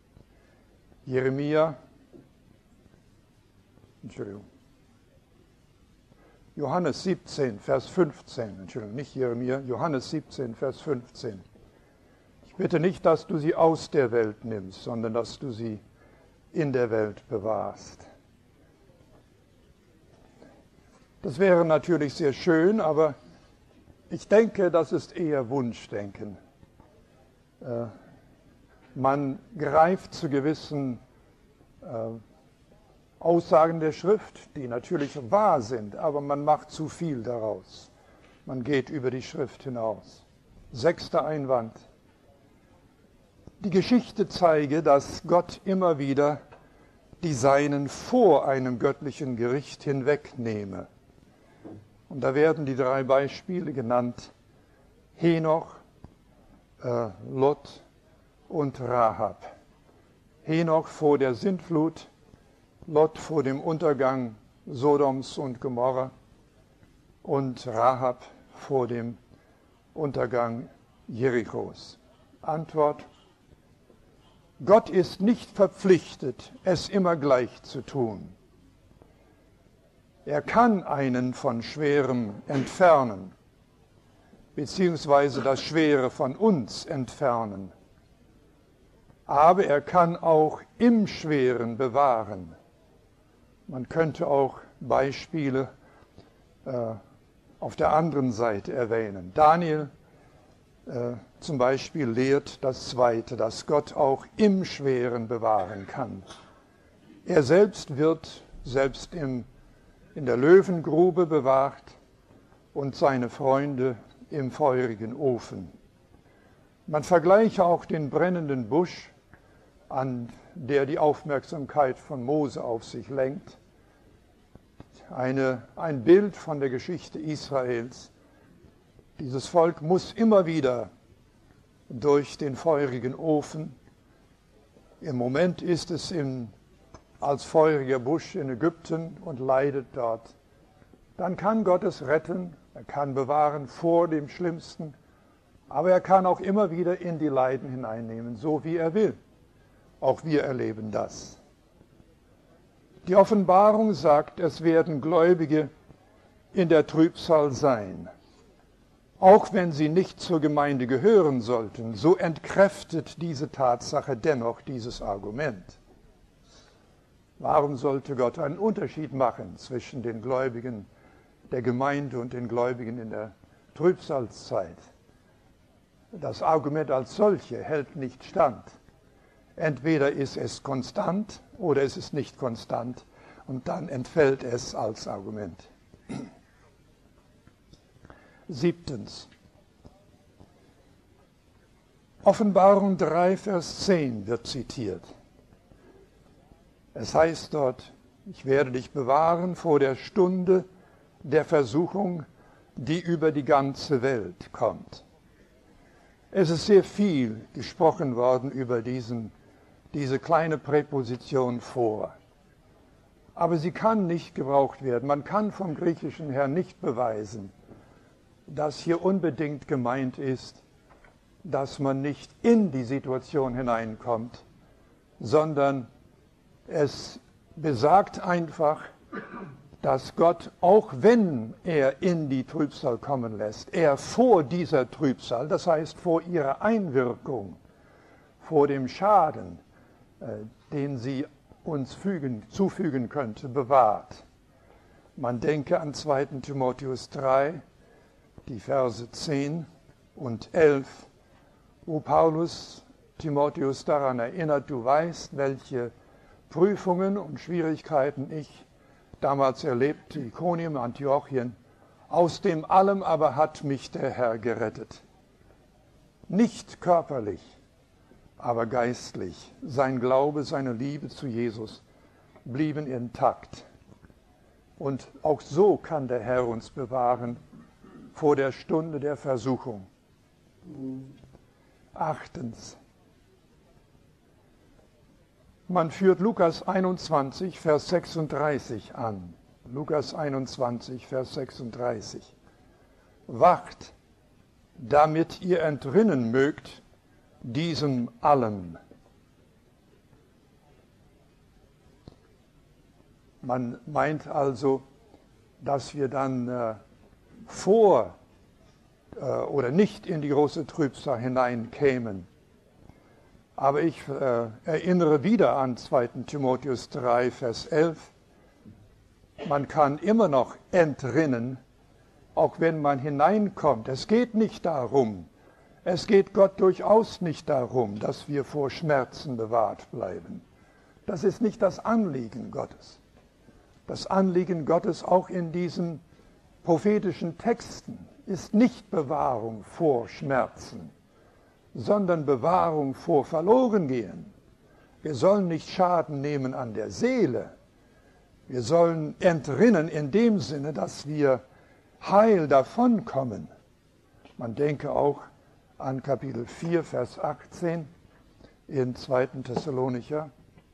Johannes 17, Vers 15, nicht Jeremia, Johannes 17, Vers 15. Ich bitte nicht, dass du sie aus der Welt nimmst, sondern dass du sie in der Welt bewahrst. Das wäre natürlich sehr schön, aber ich denke, das ist eher Wunschdenken. Man greift zu gewissen Aussagen der Schrift, die natürlich wahr sind, aber man macht zu viel daraus. Man geht über die Schrift hinaus. 6. Einwand. Die Geschichte zeige, dass Gott immer wieder die Seinen vor einem göttlichen Gericht hinwegnehme. Und da werden die 3 Beispiele genannt: Henoch, Lot und Rahab. Henoch vor der Sintflut, Lot vor dem Untergang Sodoms und Gomorra und Rahab vor dem Untergang Jerichos. Antwort: Gott ist nicht verpflichtet, es immer gleich zu tun. Er kann einen von Schwerem entfernen, beziehungsweise das Schwere von uns entfernen. Aber er kann auch im Schweren bewahren. Man könnte auch Beispiele auf der anderen Seite erwähnen. Daniel zum Beispiel lehrt das Zweite, dass Gott auch im Schweren bewahren kann. Er selbst wird selbst in der Löwengrube bewahrt und seine Freunde im feurigen Ofen. Man vergleiche auch den brennenden Busch, an der die Aufmerksamkeit von Mose auf sich lenkt. Ein Bild von der Geschichte Israels. Dieses Volk muss immer wieder durch den feurigen Ofen. Im Moment ist es als feuriger Busch in Ägypten und leidet dort. Dann kann Gott es retten, er kann bewahren vor dem Schlimmsten, aber er kann auch immer wieder in die Leiden hineinnehmen, so wie er will. Auch wir erleben das. Die Offenbarung sagt, es werden Gläubige in der Trübsal sein. Auch wenn sie nicht zur Gemeinde gehören sollten, so entkräftet diese Tatsache dennoch dieses Argument. Warum sollte Gott einen Unterschied machen zwischen den Gläubigen der Gemeinde und den Gläubigen in der Trübsalzeit? Das Argument als solche hält nicht stand. Entweder ist es konstant oder es ist nicht konstant und dann entfällt es als Argument. 7. Offenbarung 3, Vers 10 wird zitiert. Es heißt dort, ich werde dich bewahren vor der Stunde der Versuchung, die über die ganze Welt kommt. Es ist sehr viel gesprochen worden über diese kleine Präposition vor. Aber sie kann nicht gebraucht werden. Man kann vom Griechischen her nicht beweisen, dass hier unbedingt gemeint ist, dass man nicht in die Situation hineinkommt, sondern es besagt einfach, dass Gott, auch wenn er in die Trübsal kommen lässt, er vor dieser Trübsal, das heißt vor ihrer Einwirkung, vor dem Schaden, den sie uns zufügen könnte, bewahrt. Man denke an 2. Timotheus 3, die Verse 10 und 11, wo Paulus Timotheus daran erinnert, du weißt, welche Prüfungen und Schwierigkeiten ich damals erlebte, Ikonium, Antiochien, aus dem allem aber hat mich der Herr gerettet. Nicht körperlich, aber geistlich. Sein Glaube, seine Liebe zu Jesus blieben intakt. Und auch so kann der Herr uns bewahren vor der Stunde der Versuchung. 8. Man führt Lukas 21, Vers 36 an. Lukas 21, Vers 36. Wacht, damit ihr entrinnen mögt diesem allem. Man meint also, dass wir dann vor oder nicht in die große Trübsal hineinkämen. Aber ich erinnere wieder an 2. Timotheus 3, Vers 11. Man kann immer noch entrinnen, auch wenn man hineinkommt. Es geht nicht darum, es geht Gott durchaus nicht darum, dass wir vor Schmerzen bewahrt bleiben. Das ist nicht das Anliegen Gottes. Das Anliegen Gottes auch in diesen prophetischen Texten ist nicht Bewahrung vor Schmerzen, sondern Bewahrung vor Verlorengehen. Wir sollen nicht Schaden nehmen an der Seele. Wir sollen entrinnen in dem Sinne, dass wir heil davonkommen. Man denke auch an Kapitel 4, Vers 18 in 2. Thessalonicher.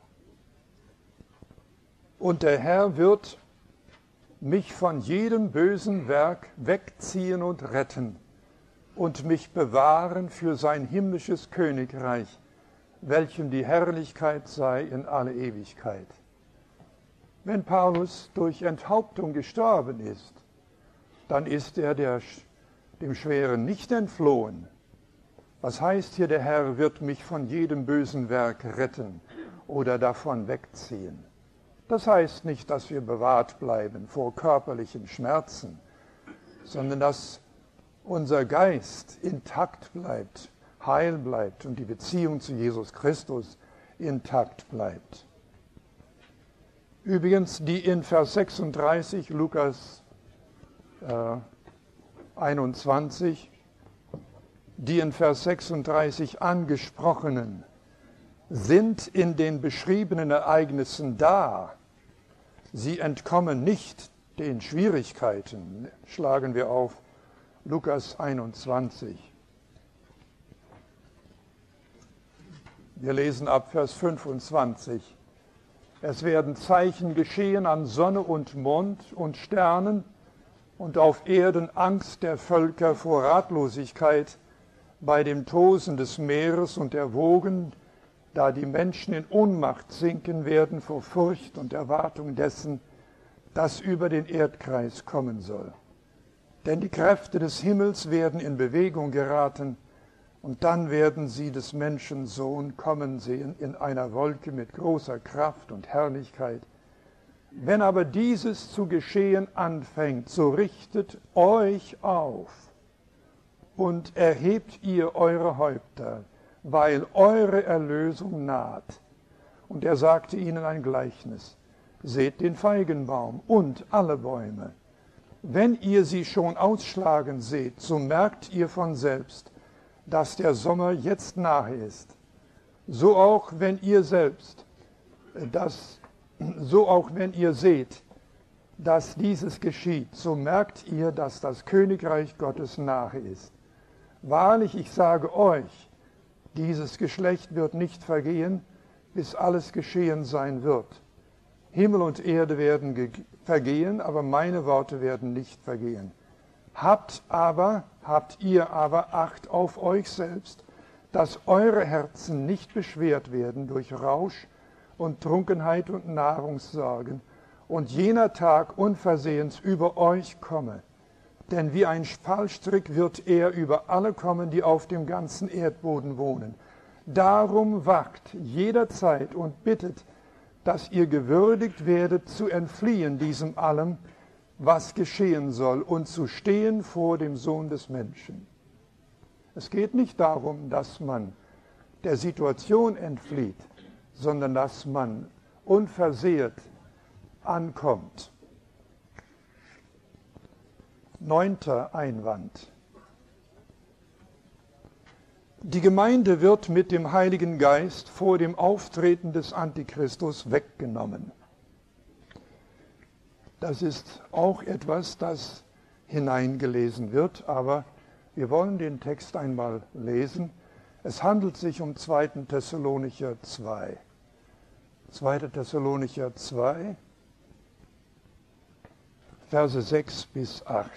Und der Herr wird mich von jedem bösen Werk wegziehen und retten und mich bewahren für sein himmlisches Königreich welchem die Herrlichkeit sei in alle Ewigkeit. Wenn Paulus durch Enthauptung gestorben ist, dann ist er dem Schweren nicht entflohen. Was heißt hier, der Herr wird mich von jedem bösen Werk retten oder davon wegziehen? Das heißt nicht, dass wir bewahrt bleiben vor körperlichen Schmerzen, sondern dass unser Geist intakt bleibt, heil bleibt und die Beziehung zu Jesus Christus intakt bleibt. Übrigens, die in Vers 36, Lukas 21, die in Vers 36 angesprochenen sind in den beschriebenen Ereignissen da. Sie entkommen nicht den Schwierigkeiten. Schlagen wir auf Lukas 21. Wir lesen ab Vers 25. Es werden Zeichen geschehen an Sonne und Mond und Sternen und auf Erden Angst der Völker vor Ratlosigkeit bei dem Tosen des Meeres und der Wogen, da die Menschen in Ohnmacht sinken werden vor Furcht und Erwartung dessen, das über den Erdkreis kommen soll. Denn die Kräfte des Himmels werden in Bewegung geraten, und dann werden sie des Menschen Sohn kommen sehen in einer Wolke mit großer Kraft und Herrlichkeit. Wenn aber dieses zu geschehen anfängt, so richtet euch auf und erhebt ihr eure Häupter, weil eure Erlösung naht. Und er sagte ihnen ein Gleichnis: Seht den Feigenbaum und alle Bäume. Wenn ihr sie schon ausschlagen seht, so merkt ihr von selbst, dass der Sommer jetzt nahe ist. So auch wenn ihr seht, dass dieses geschieht, so merkt ihr, dass das Königreich Gottes nahe ist. Wahrlich, ich sage euch, dieses Geschlecht wird nicht vergehen, bis alles geschehen sein wird. Himmel und Erde werden vergehen, aber meine Worte werden nicht vergehen. Habt ihr aber Acht auf euch selbst, dass eure Herzen nicht beschwert werden durch Rausch und Trunkenheit und Nahrungssorgen, und jener Tag unversehens über euch komme. Denn wie ein Fallstrick wird er über alle kommen, die auf dem ganzen Erdboden wohnen. Darum wacht jederzeit und bittet, dass ihr gewürdigt werdet, zu entfliehen diesem allem, was geschehen soll, und zu stehen vor dem Sohn des Menschen. Es geht nicht darum, dass man der Situation entflieht, sondern dass man unversehrt ankommt. 9. Einwand. Die Gemeinde wird mit dem Heiligen Geist vor dem Auftreten des Antichristus weggenommen. Das ist auch etwas, das hineingelesen wird, aber wir wollen den Text einmal lesen. Es handelt sich um 2. Thessalonicher 2. 2. Thessalonicher 2, Verse 6 bis 8.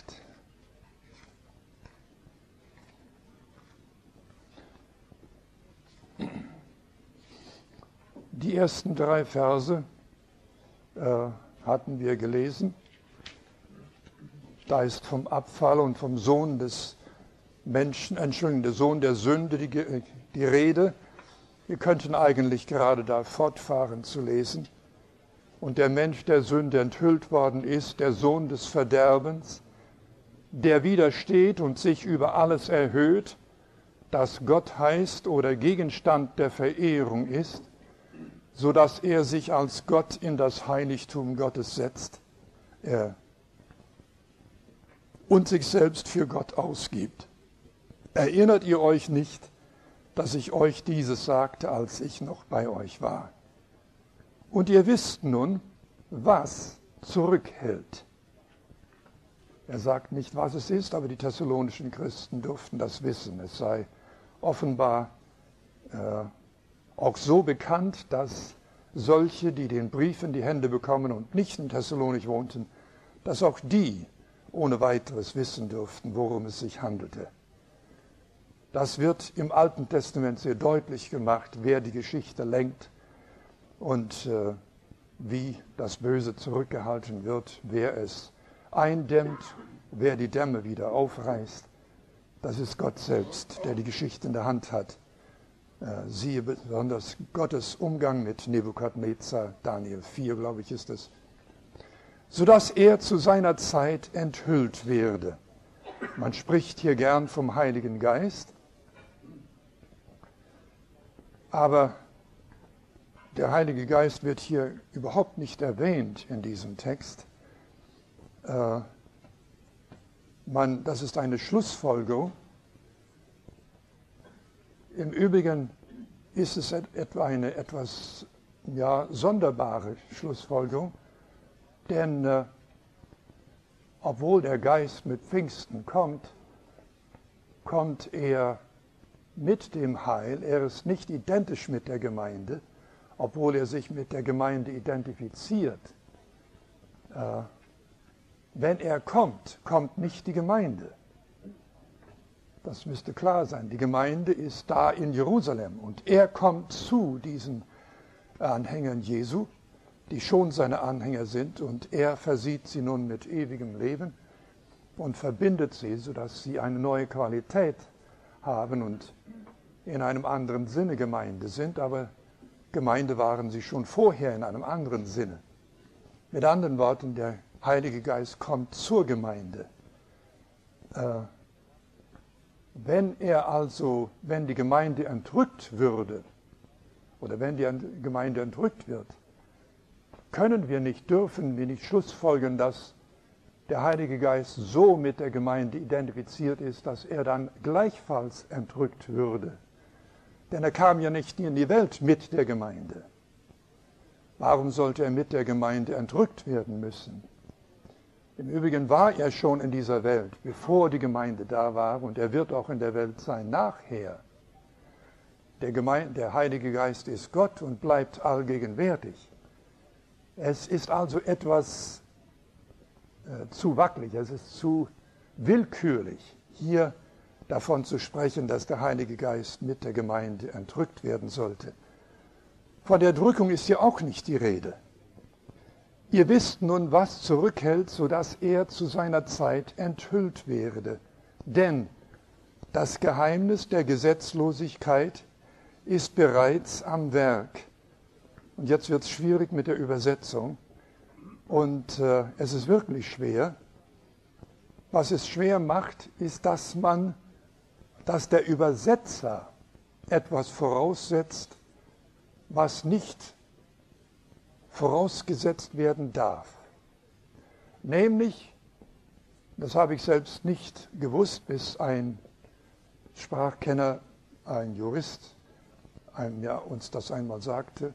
Die ersten 3 Verse hatten wir gelesen. Da ist vom Abfall und vom Sohn des Menschen, der Sohn der Sünde die Rede. Wir könnten eigentlich gerade da fortfahren zu lesen. Und der Mensch der Sünde enthüllt worden ist, der Sohn des Verderbens, der widersteht und sich über alles erhöht, das Gott heißt oder Gegenstand der Verehrung ist, sodass er sich als Gott in das Heiligtum Gottes setzt und sich selbst für Gott ausgibt. Erinnert ihr euch nicht, dass ich euch dieses sagte, als ich noch bei euch war? Und ihr wisst nun, was zurückhält. Er sagt nicht, was es ist, aber die thessalonischen Christen durften das wissen. Es sei offenbar auch so bekannt, dass solche, die den Brief in die Hände bekommen und nicht in Thessalonich wohnten, dass auch die ohne weiteres wissen dürften, worum es sich handelte. Das wird im Alten Testament sehr deutlich gemacht, wer die Geschichte lenkt und wie das Böse zurückgehalten wird, wer es eindämmt, wer die Dämme wieder aufreißt. Das ist Gott selbst, der die Geschichte in der Hand hat. Siehe besonders Gottes Umgang mit Nebukadnezar, Daniel 4, glaube ich, ist es, sodass er zu seiner Zeit enthüllt werde. Man spricht hier gern vom Heiligen Geist, aber der Heilige Geist wird hier überhaupt nicht erwähnt in diesem Text. Das ist eine Schlussfolgerung. Im Übrigen ist es etwa eine etwas sonderbare Schlussfolgerung, denn obwohl der Geist mit Pfingsten kommt, kommt er mit dem Heil. Er ist nicht identisch mit der Gemeinde, obwohl er sich mit der Gemeinde identifiziert. Wenn er kommt, kommt nicht die Gemeinde. Das müsste klar sein. Die Gemeinde ist da in Jerusalem und er kommt zu diesen Anhängern Jesu, die schon seine Anhänger sind, und er versieht sie nun mit ewigem Leben und verbindet sie, sodass sie eine neue Qualität haben und in einem anderen Sinne Gemeinde sind, aber Gemeinde waren sie schon vorher in einem anderen Sinne. Mit anderen Worten, der Heilige Geist kommt zur Gemeinde. Wenn die Gemeinde entrückt würde, oder wenn die Gemeinde entrückt wird, dürfen wir nicht schlussfolgern, dass der Heilige Geist so mit der Gemeinde identifiziert ist, dass er dann gleichfalls entrückt würde. Denn er kam ja nicht in die Welt mit der Gemeinde. Warum sollte er mit der Gemeinde entrückt werden müssen? Im Übrigen war er schon in dieser Welt, bevor die Gemeinde da war, und er wird auch in der Welt sein nachher. Der Heilige Geist ist Gott und bleibt allgegenwärtig. Es ist also etwas zu wackelig, es ist zu willkürlich, hier davon zu sprechen, dass der Heilige Geist mit der Gemeinde entrückt werden sollte. Von der Entrückung ist hier auch nicht die Rede. Ihr wisst nun, was zurückhält, sodass er zu seiner Zeit enthüllt werde. Denn das Geheimnis der Gesetzlosigkeit ist bereits am Werk. Und jetzt wird es schwierig mit der Übersetzung. Und es ist wirklich schwer. Was es schwer macht, ist, dass der Übersetzer etwas voraussetzt, was nicht vorausgesetzt werden darf. Nämlich, das habe ich selbst nicht gewusst, bis ein Sprachkenner, ein Jurist, uns das einmal sagte.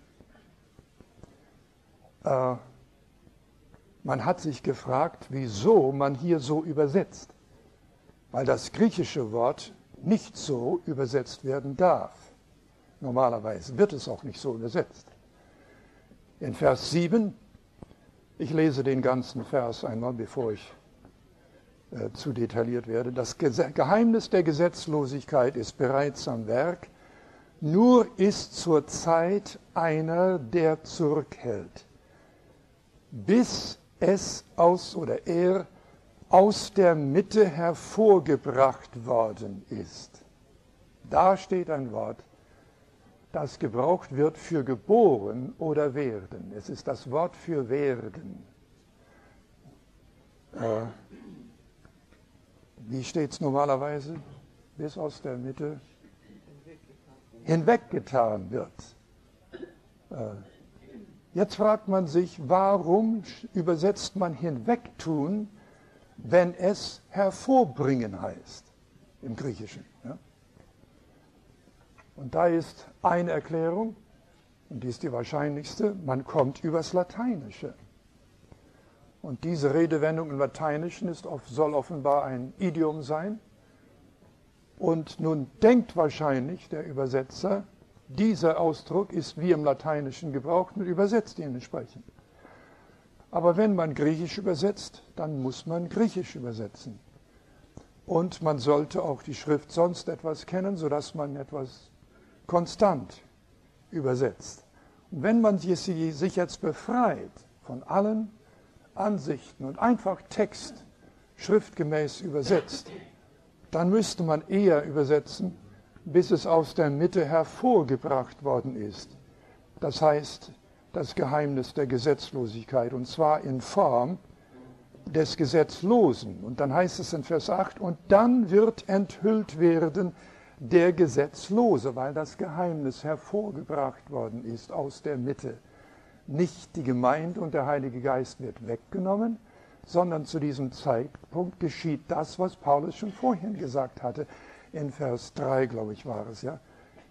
Man hat sich gefragt, wieso man hier so übersetzt, weil das griechische Wort nicht so übersetzt werden darf. Normalerweise wird es auch nicht so übersetzt. In Vers 7, ich lese den ganzen Vers einmal, bevor ich zu detailliert werde. Das Geheimnis der Gesetzlosigkeit ist bereits am Werk, nur ist zur Zeit einer, der zurückhält, bis er aus der Mitte hervorgebracht worden ist. Da steht ein Wort, das gebraucht wird für geboren oder werden. Es ist das Wort für werden. Wie steht es normalerweise? Bis aus der Mitte hinweggetan wird. Jetzt fragt man sich, warum übersetzt man hinwegtun, wenn es hervorbringen heißt im Griechischen. Ja? Und da ist eine Erklärung, und die ist die wahrscheinlichste, man kommt übers Lateinische. Und diese Redewendung im Lateinischen soll offenbar ein Idiom sein. Und nun denkt wahrscheinlich der Übersetzer, dieser Ausdruck ist wie im Lateinischen gebraucht und übersetzt ihn entsprechend. Aber wenn man Griechisch übersetzt, dann muss man Griechisch übersetzen. und man sollte auch die Schrift sonst etwas kennen, sodass man etwas konstant übersetzt. Und wenn man sich jetzt befreit von allen Ansichten und einfach Text schriftgemäß übersetzt, dann müsste man eher übersetzen, bis es aus der Mitte hervorgebracht worden ist. Das heißt, das Geheimnis der Gesetzlosigkeit, und zwar in Form des Gesetzlosen. Und dann heißt es in Vers 8, und dann wird enthüllt werden der Gesetzlose, weil das Geheimnis hervorgebracht worden ist aus der Mitte. Nicht die Gemeinde und der Heilige Geist wird weggenommen, sondern zu diesem Zeitpunkt geschieht das, was Paulus schon vorhin gesagt hatte, in Vers 3, glaube ich, war es, ja.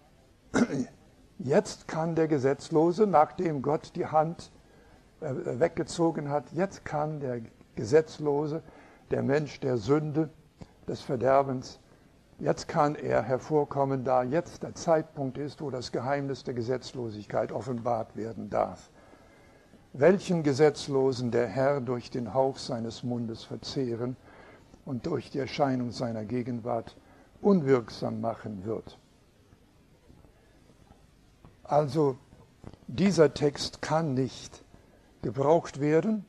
Jetzt kann der Gesetzlose, nachdem Gott die Hand weggezogen hat, jetzt kann der Gesetzlose, der Mensch der Sünde, des Verderbens, jetzt kann er hervorkommen, da jetzt der Zeitpunkt ist, wo das Geheimnis der Gesetzlosigkeit offenbart werden darf. Welchen Gesetzlosen der Herr durch den Hauch seines Mundes verzehren und durch die Erscheinung seiner Gegenwart unwirksam machen wird. Also dieser Text kann nicht gebraucht werden.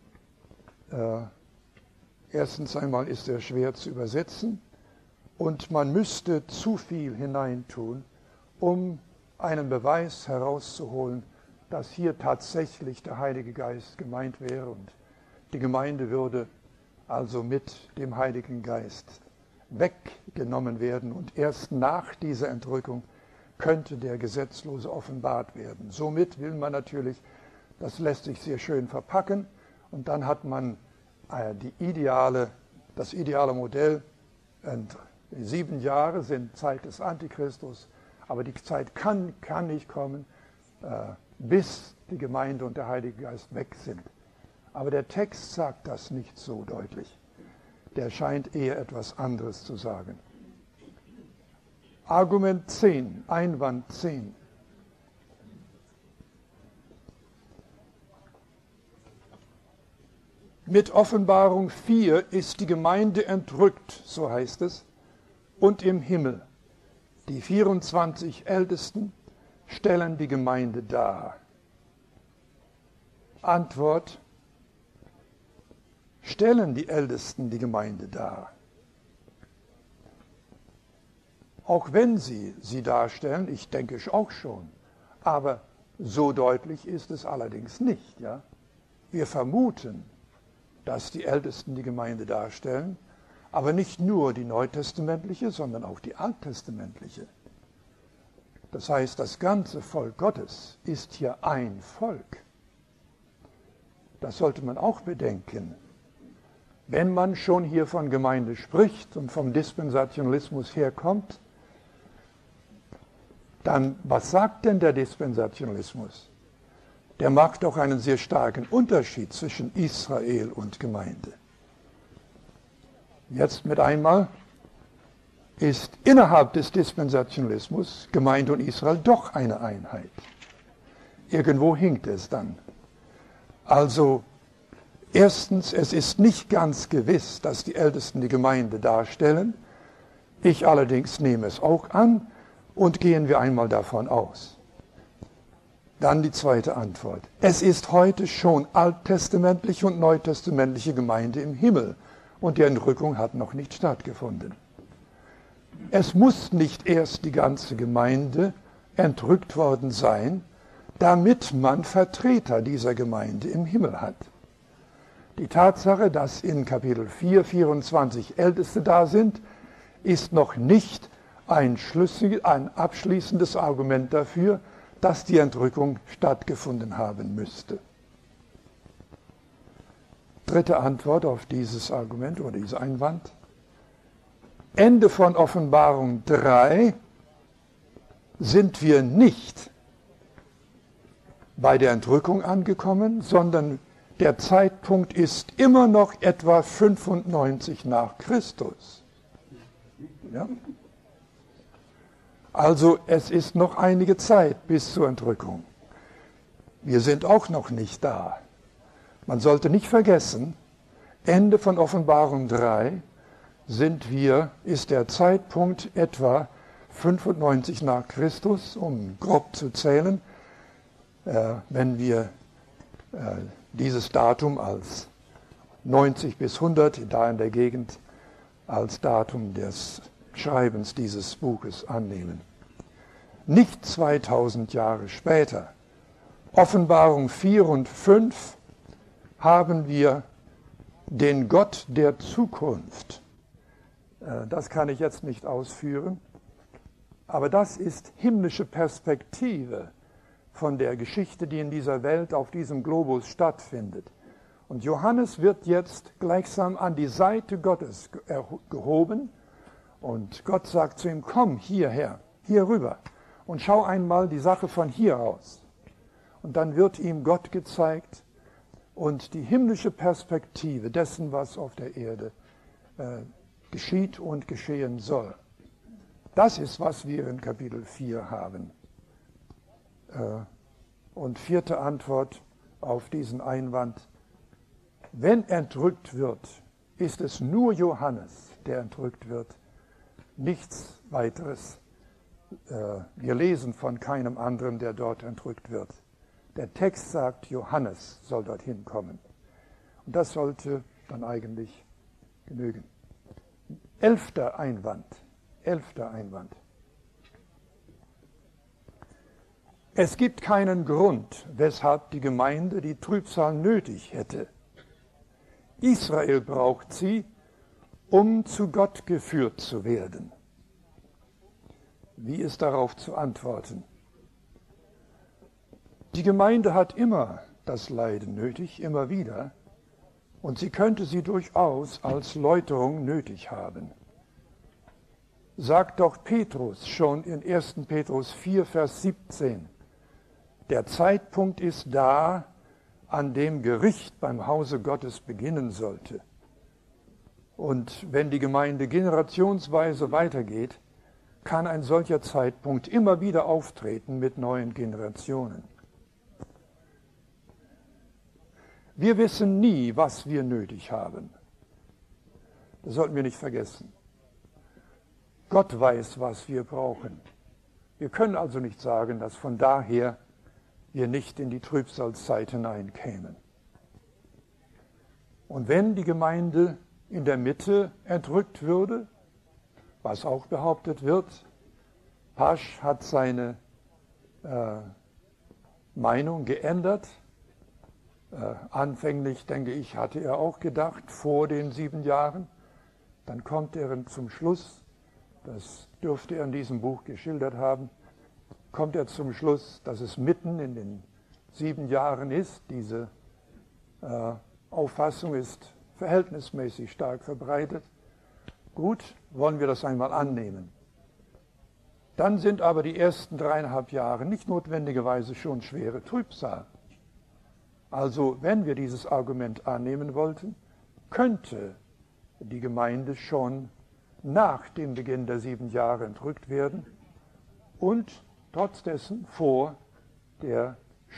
Erstens einmal ist er schwer zu übersetzen und man müsste zu viel hineintun, um einen Beweis herauszuholen, dass hier tatsächlich der Heilige Geist gemeint wäre und die Gemeinde würde also mit dem Heiligen Geist weggenommen werden und erst nach dieser Entrückung könnte der Gesetzlose offenbart werden. Somit will man natürlich, das lässt sich sehr schön verpacken und dann hat man das ideale Modell. Und 7 Jahre sind Zeit des Antichristus, aber die Zeit kann nicht kommen, bis die Gemeinde und der Heilige Geist weg sind. Aber der Text sagt das nicht so deutlich. Der scheint eher etwas anderes zu sagen. Argument 10, Einwand 10. Mit Offenbarung 4 ist die Gemeinde entrückt, so heißt es, und im Himmel. Die 24 Ältesten stellen die Gemeinde dar. Antwort: Stellen die Ältesten die Gemeinde dar? Auch wenn sie darstellen, ich denke auch schon, aber so deutlich ist es allerdings nicht. Ja? Wir vermuten, dass die Ältesten die Gemeinde darstellen, aber nicht nur die neutestamentliche, sondern auch die alttestamentliche. Das heißt, das ganze Volk Gottes ist hier ein Volk. Das sollte man auch bedenken. Wenn man schon hier von Gemeinde spricht und vom Dispensationalismus herkommt, dann was sagt denn der Dispensationalismus? Der macht doch einen sehr starken Unterschied zwischen Israel und Gemeinde. Jetzt mit einmal ist innerhalb des Dispensationalismus Gemeinde und Israel doch eine Einheit. Irgendwo hinkt es dann. Also erstens, es ist nicht ganz gewiss, dass die Ältesten die Gemeinde darstellen. Ich allerdings nehme es auch an und gehen wir einmal davon aus. Dann die zweite Antwort. Es ist heute schon alttestamentliche und neutestamentliche Gemeinde im Himmel und die Entrückung hat noch nicht stattgefunden. Es muss nicht erst die ganze Gemeinde entrückt worden sein, damit man Vertreter dieser Gemeinde im Himmel hat. Die Tatsache, dass in Kapitel 4, 24 Älteste da sind, ist noch nicht ein abschließendes Argument dafür, dass die Entrückung stattgefunden haben müsste. Dritte Antwort auf dieses Argument oder diesen Einwand. Ende von Offenbarung 3 sind wir nicht bei der Entrückung angekommen, sondern der Zeitpunkt ist immer noch etwa 95 nach Christus. Ja? Also es ist noch einige Zeit bis zur Entrückung. Wir sind auch noch nicht da. Man sollte nicht vergessen, Ende von Offenbarung 3 ist der Zeitpunkt etwa 95 nach Christus, um grob zu zählen, wenn wir dieses Datum als 90 bis 100, da in der Gegend, als Datum des Schreibens dieses Buches annehmen. Nicht 2000 Jahre später, Offenbarung 4 und 5, haben wir den Gott der Zukunft. Das kann ich jetzt nicht ausführen, aber das ist himmlische Perspektive von der Geschichte, die in dieser Welt, auf diesem Globus stattfindet. Und Johannes wird jetzt gleichsam an die Seite Gottes gehoben und Gott sagt zu ihm, komm hierher, hier rüber und schau einmal die Sache von hier aus. Und dann wird ihm Gott gezeigt und die himmlische Perspektive dessen, was auf der Erde geschieht und geschehen soll. Das ist, was wir in Kapitel 4 haben. Und vierte Antwort auf diesen Einwand. Wenn entrückt wird, ist es nur Johannes, der entrückt wird, nichts weiteres. Wir lesen von keinem anderen, der dort entrückt wird. Der Text sagt, Johannes soll dorthin kommen. Und das sollte dann eigentlich genügen. Elfter Einwand. Es gibt keinen Grund, weshalb die Gemeinde die Trübsal nötig hätte. Israel braucht sie, um zu Gott geführt zu werden. Wie ist darauf zu antworten? Die Gemeinde hat immer das Leiden nötig, immer wieder, und sie könnte sie durchaus als Läuterung nötig haben. Sagt doch Petrus schon in 1. Petrus 4, Vers 17, der Zeitpunkt ist da, an dem Gericht beim Hause Gottes beginnen sollte. Und wenn die Gemeinde generationsweise weitergeht, kann ein solcher Zeitpunkt immer wieder auftreten mit neuen Generationen. Wir wissen nie, was wir nötig haben. Das sollten wir nicht vergessen. Gott weiß, was wir brauchen. Wir können also nicht sagen, dass von daher wir nicht in die Trübsalzeit hineinkämen. Und wenn die Gemeinde in der Mitte entrückt würde, was auch behauptet wird, Pasch hat seine Meinung geändert. Anfänglich, denke ich, hatte er auch gedacht, vor den 7 Jahren. Dann kommt er zum Schluss, das dürfte er in diesem Buch geschildert haben, kommt er zum Schluss, dass es mitten in den 7 Jahren ist. Diese Auffassung ist verhältnismäßig stark verbreitet. Gut, wollen wir das einmal annehmen. Dann sind aber die ersten 3,5 Jahre nicht notwendigerweise schon schwere Trübsal. Also, wenn wir dieses Argument annehmen wollten, könnte die Gemeinde schon nach dem Beginn der 7 Jahre entrückt werden und trotz dessen vor der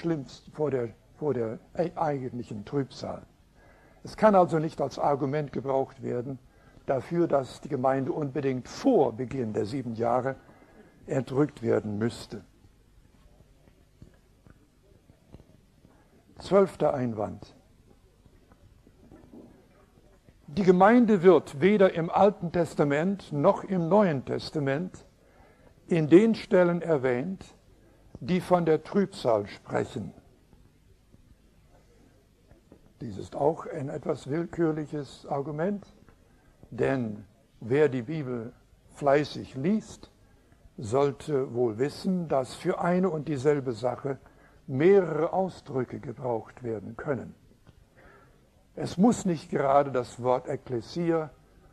eigentlichen Trübsal. Es kann also nicht als Argument gebraucht werden dafür, dass die Gemeinde unbedingt vor Beginn der 7 Jahre entrückt werden müsste. 12. Einwand. Die Gemeinde wird weder im Alten Testament noch im Neuen Testament in den Stellen erwähnt, die von der Trübsal sprechen. Dies ist auch ein etwas willkürliches Argument, denn wer die Bibel fleißig liest, sollte wohl wissen, dass für eine und dieselbe Sache mehrere Ausdrücke gebraucht werden können. Es muss nicht gerade das Wort Ekklesia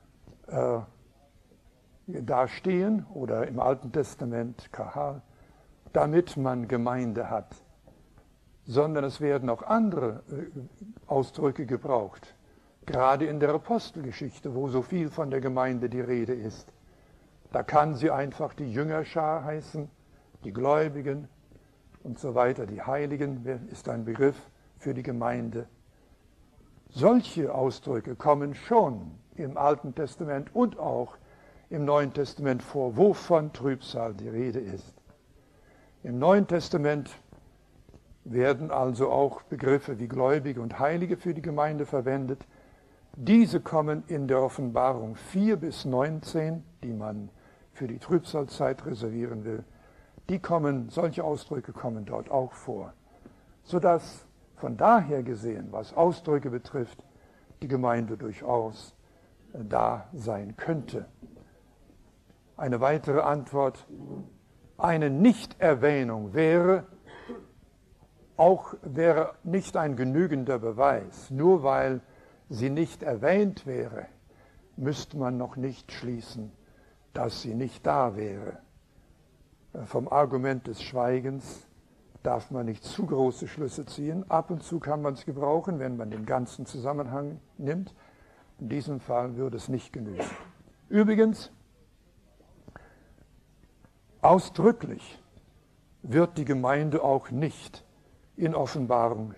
dastehen oder im Alten Testament Kahal, damit man Gemeinde hat, sondern es werden auch andere Ausdrücke gebraucht, gerade in der Apostelgeschichte, wo so viel von der Gemeinde die Rede ist. Da kann sie einfach die Jüngerschar heißen, die Gläubigen und so weiter, die Heiligen ist ein Begriff für die Gemeinde. Solche Ausdrücke kommen schon im Alten Testament und auch im Neuen Testament vor, wovon Trübsal die Rede ist. Im Neuen Testament werden also auch Begriffe wie Gläubige und Heilige für die Gemeinde verwendet. Diese kommen in der Offenbarung 4 bis 19, die man für die Trübsalzeit reservieren will. Solche Ausdrücke kommen dort auch vor, sodass von daher gesehen, was Ausdrücke betrifft, die Gemeinde durchaus da sein könnte. Eine weitere Antwort: Eine Nichterwähnung wäre nicht ein genügender Beweis. Nur weil sie nicht erwähnt wäre, müsste man noch nicht schließen, dass sie nicht da wäre. Vom Argument des Schweigens darf man nicht zu große Schlüsse ziehen. Ab und zu kann man es gebrauchen, wenn man den ganzen Zusammenhang nimmt. In diesem Fall würde es nicht genügen. Übrigens, ausdrücklich wird die Gemeinde auch nicht in Offenbarung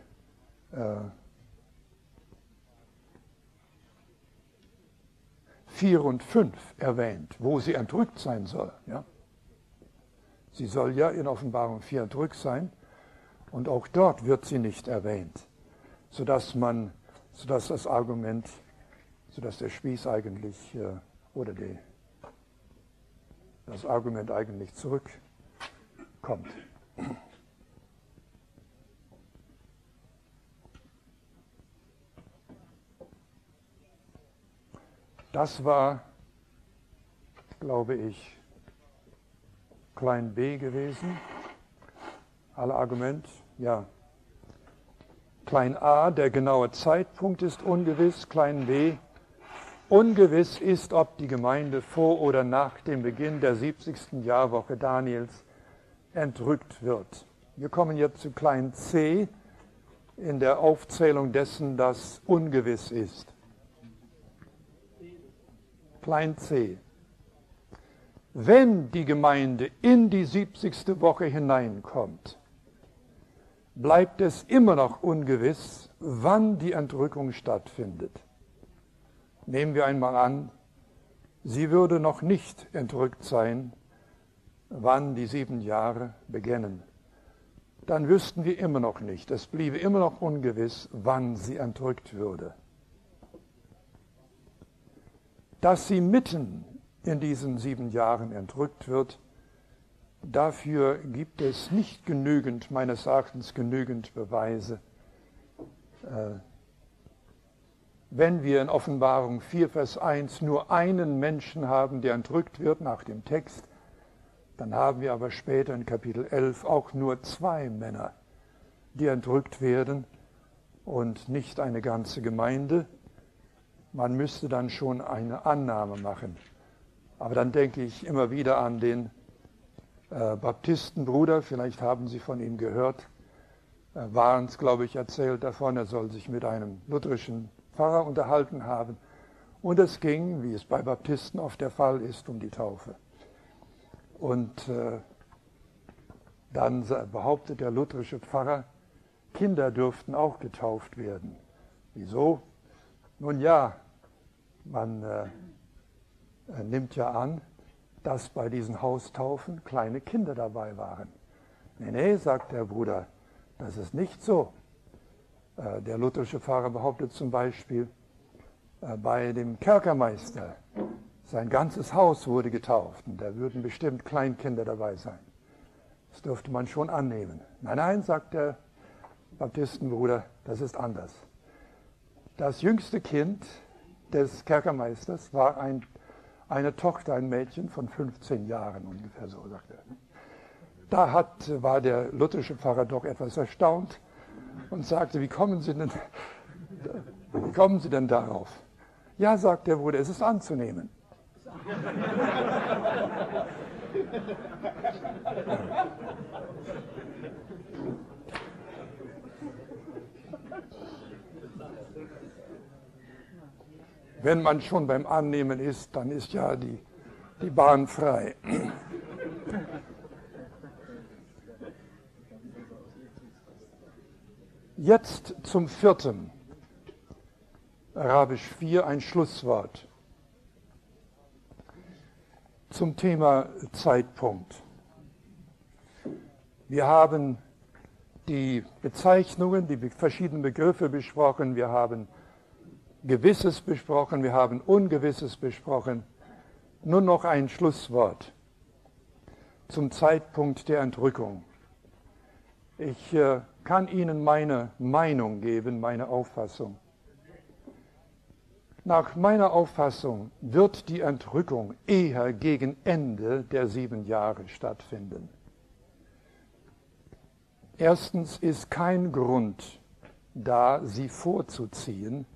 4 und 5 erwähnt, wo sie entrückt sein soll. Ja? Sie soll ja in Offenbarung 4 entrückt sein und auch dort wird sie nicht erwähnt, sodass der Spieß eigentlich das Argument eigentlich zurückkommt. Das war, glaube ich, klein b gewesen. Alle Argument, ja. Klein a, der genaue Zeitpunkt ist ungewiss. Klein b, ungewiss ist, ob die Gemeinde vor oder nach dem Beginn der 70. Jahrwoche Daniels entrückt wird. Wir kommen jetzt zu klein c in der Aufzählung dessen, das ungewiss ist. Klein c. Wenn die Gemeinde in die 70. Woche hineinkommt, bleibt es immer noch ungewiss, wann die Entrückung stattfindet. Nehmen wir einmal an, sie würde noch nicht entrückt sein, wann die 7 Jahre beginnen. Dann wüssten wir immer noch nicht, es bliebe immer noch ungewiss, wann sie entrückt würde. Dass sie mitten in diesen 7 Jahren entrückt wird, dafür gibt es nicht genügend, meines Erachtens genügend Beweise. Wenn wir in Offenbarung 4, Vers 1 nur einen Menschen haben, der entrückt wird nach dem Text, dann haben wir aber später in Kapitel 11 auch nur 2 Männer, die entrückt werden und nicht eine ganze Gemeinde. Man müsste dann schon eine Annahme machen. Aber dann denke ich immer wieder an den Baptistenbruder, vielleicht haben Sie von ihm gehört, Warens, glaube ich, erzählt davon, er soll sich mit einem lutherischen Pfarrer unterhalten haben. Und es ging, wie es bei Baptisten oft der Fall ist, um die Taufe. Und dann behauptet der lutherische Pfarrer, Kinder dürften auch getauft werden. Wieso? Nun ja, man nimmt ja an, dass bei diesen Haustaufen kleine Kinder dabei waren. Nee, sagt der Bruder, das ist nicht so. Der lutherische Pfarrer behauptet zum Beispiel, bei dem Kerkermeister, sein ganzes Haus wurde getauft und da würden bestimmt Kleinkinder dabei sein. Das dürfte man schon annehmen. Nein, sagt der Baptistenbruder, das ist anders. Das jüngste Kind des Kerkermeisters war eine Tochter, ein Mädchen von 15 Jahren ungefähr, so sagt er. Da war der lutherische Pfarrer doch etwas erstaunt und sagte, wie kommen Sie denn darauf? Ja, sagt der Bruder, es ist anzunehmen. Wenn man schon beim Annehmen ist, dann ist ja die Bahn frei. Jetzt zum 4. Arabisch 4 ein Schlusswort zum Thema Zeitpunkt. Wir haben die Bezeichnungen, die verschiedenen Begriffe besprochen, wir haben Gewisses besprochen, wir haben Ungewisses besprochen. Nur noch ein Schlusswort zum Zeitpunkt der Entrückung. Ich kann Ihnen meine Meinung geben, meine Auffassung. Nach meiner Auffassung wird die Entrückung eher gegen Ende der 7 Jahre stattfinden. Erstens ist kein Grund da, sie vorzuziehen.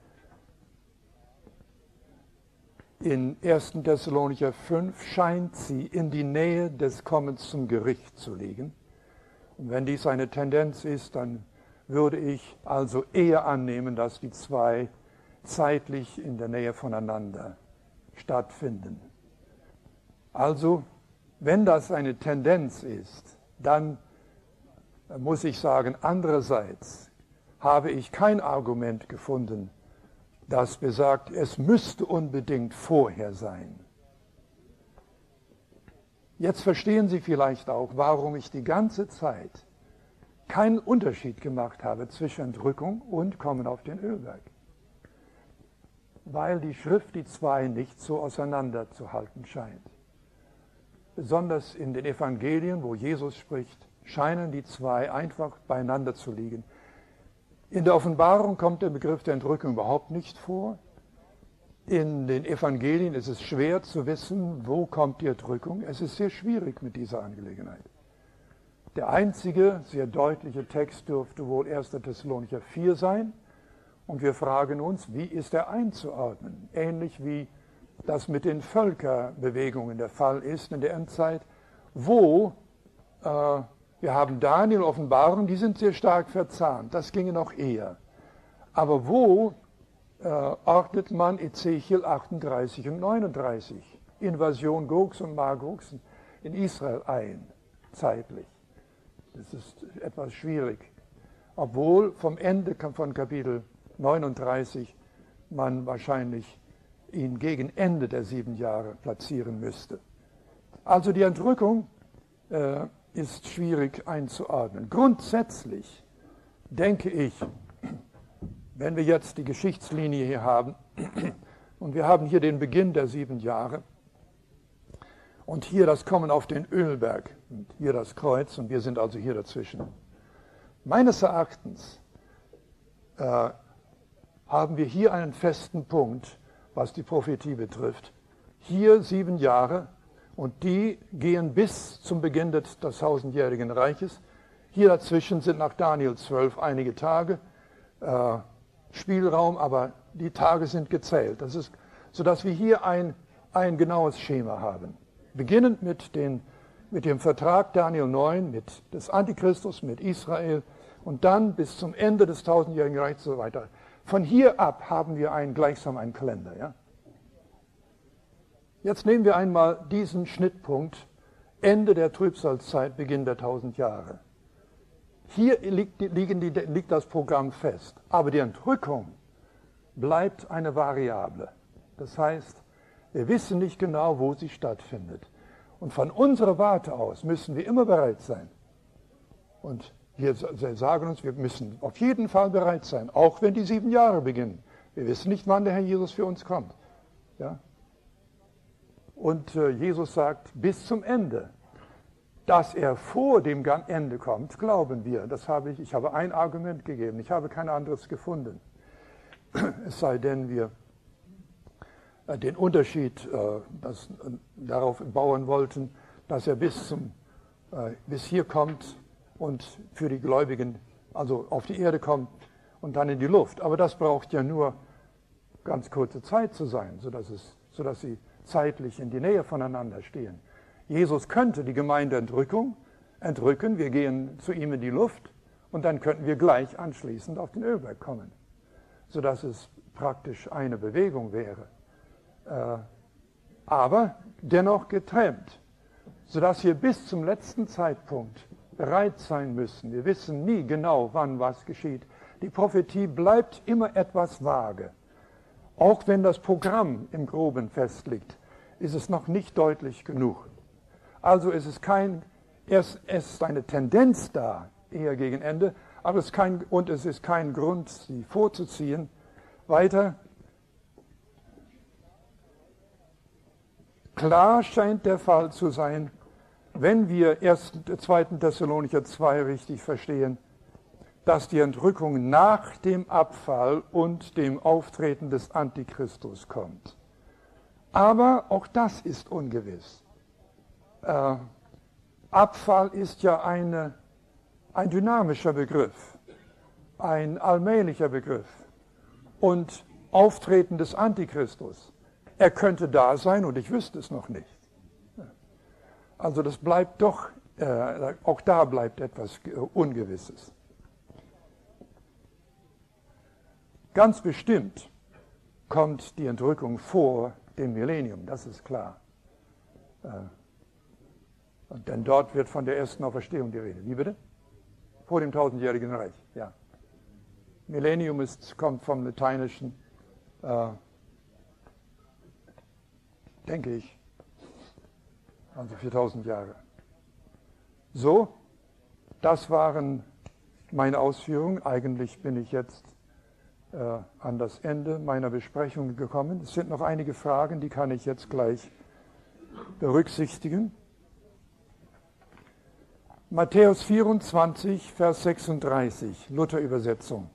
In 1. Thessalonicher 5 scheint sie in die Nähe des Kommens zum Gericht zu liegen. Und wenn dies eine Tendenz ist, dann würde ich also eher annehmen, dass die zwei zeitlich in der Nähe voneinander stattfinden. Also, wenn das eine Tendenz ist, dann muss ich sagen, andererseits habe ich kein Argument gefunden, das besagt, es müsste unbedingt vorher sein. Jetzt verstehen Sie vielleicht auch, warum ich die ganze Zeit keinen Unterschied gemacht habe zwischen Entrückung und Kommen auf den Ölberg. Weil die Schrift die zwei nicht so auseinanderzuhalten scheint. Besonders in den Evangelien, wo Jesus spricht, scheinen die zwei einfach beieinander zu liegen. In der Offenbarung kommt der Begriff der Entrückung überhaupt nicht vor. In den Evangelien ist es schwer zu wissen, wo kommt die Entrückung. Es ist sehr schwierig mit dieser Angelegenheit. Der einzige sehr deutliche Text dürfte wohl 1. Thessalonicher 4 sein. Und wir fragen uns, wie ist er einzuordnen? Ähnlich wie das mit den Völkerbewegungen der Fall ist in der Endzeit, wo wir haben Daniel, Offenbarung, die sind sehr stark verzahnt, das ginge noch eher. Aber wo ordnet man Ezechiel 38 und 39, Invasion Gogs und Magogs in Israel ein, zeitlich? Das ist etwas schwierig. Obwohl vom Ende von Kapitel 39 man wahrscheinlich ihn gegen Ende der 7 Jahre platzieren müsste. Also die Entrückung ist schwierig einzuordnen. Grundsätzlich denke ich, wenn wir jetzt die Geschichtslinie hier haben, und wir haben hier den Beginn der 7 Jahre und hier das Kommen auf den Ölberg und hier das Kreuz und wir sind also hier dazwischen. Meines Erachtens haben wir hier einen festen Punkt, was die Prophetie betrifft. Hier 7 Jahre und die gehen bis zum Beginn des 1000-jährigen Reiches. Hier dazwischen sind nach Daniel 12 einige Tage Spielraum, aber die Tage sind gezählt. Das ist, sodass wir hier ein genaues Schema haben. Beginnend mit dem Vertrag Daniel 9, mit des Antichristus, mit Israel und dann bis zum Ende des 1000-jährigen Reiches und so weiter. Von hier ab haben wir gleichsam einen Kalender. Ja? Jetzt nehmen wir einmal diesen Schnittpunkt, Ende der Trübsalzeit, Beginn der 1000 Jahre. Hier liegt das Programm fest, aber die Entrückung bleibt eine Variable. Das heißt, wir wissen nicht genau, wo sie stattfindet. Und von unserer Warte aus müssen wir immer bereit sein. Und wir sagen uns, wir müssen auf jeden Fall bereit sein, auch wenn die 7 Jahre beginnen. Wir wissen nicht, wann der Herr Jesus für uns kommt. Ja? Und Jesus sagt, bis zum Ende. Dass er vor dem Ende kommt, glauben wir. Ich habe ein Argument gegeben, ich habe kein anderes gefunden. Es sei denn, wir den Unterschied darauf bauen wollten, dass er bis hier kommt und für die Gläubigen, also auf die Erde kommt und dann in die Luft. Aber das braucht ja nur ganz kurze Zeit zu sein, sodass sie zeitlich in die Nähe voneinander stehen. Jesus könnte die Gemeinde entrücken, wir gehen zu ihm in die Luft und dann könnten wir gleich anschließend auf den Ölberg kommen, sodass es praktisch eine Bewegung wäre. Aber dennoch getrennt, sodass wir bis zum letzten Zeitpunkt bereit sein müssen. Wir wissen nie genau, wann was geschieht. Die Prophetie bleibt immer etwas vage. Auch wenn das Programm im Groben festliegt, ist es noch nicht deutlich genug. Also es ist eine Tendenz da, eher gegen Ende, aber es ist kein Grund, sie vorzuziehen. Weiter. Klar scheint der Fall zu sein, wenn wir 2. Thessalonicher 2 richtig verstehen, dass die Entrückung nach dem Abfall und dem Auftreten des Antichristus kommt. Aber auch das ist ungewiss. Abfall ist ja ein dynamischer Begriff, ein allmählicher Begriff. Und Auftreten des Antichristus, er könnte da sein und ich wüsste es noch nicht. Also das bleibt doch, auch da bleibt etwas Ungewisses. Ganz bestimmt kommt die Entrückung vor dem Millennium, das ist klar. Denn dort wird von der ersten Auferstehung die Rede. Wie bitte? Vor dem 1000-jährigen Reich, ja. Millennium kommt vom Lateinischen, denke ich, also 4000 Jahre. So, das waren meine Ausführungen. Eigentlich bin ich jetzt an das Ende meiner Besprechung gekommen. Es sind noch einige Fragen, die kann ich jetzt gleich berücksichtigen. Matthäus 24, Vers 36, Luther-Übersetzung.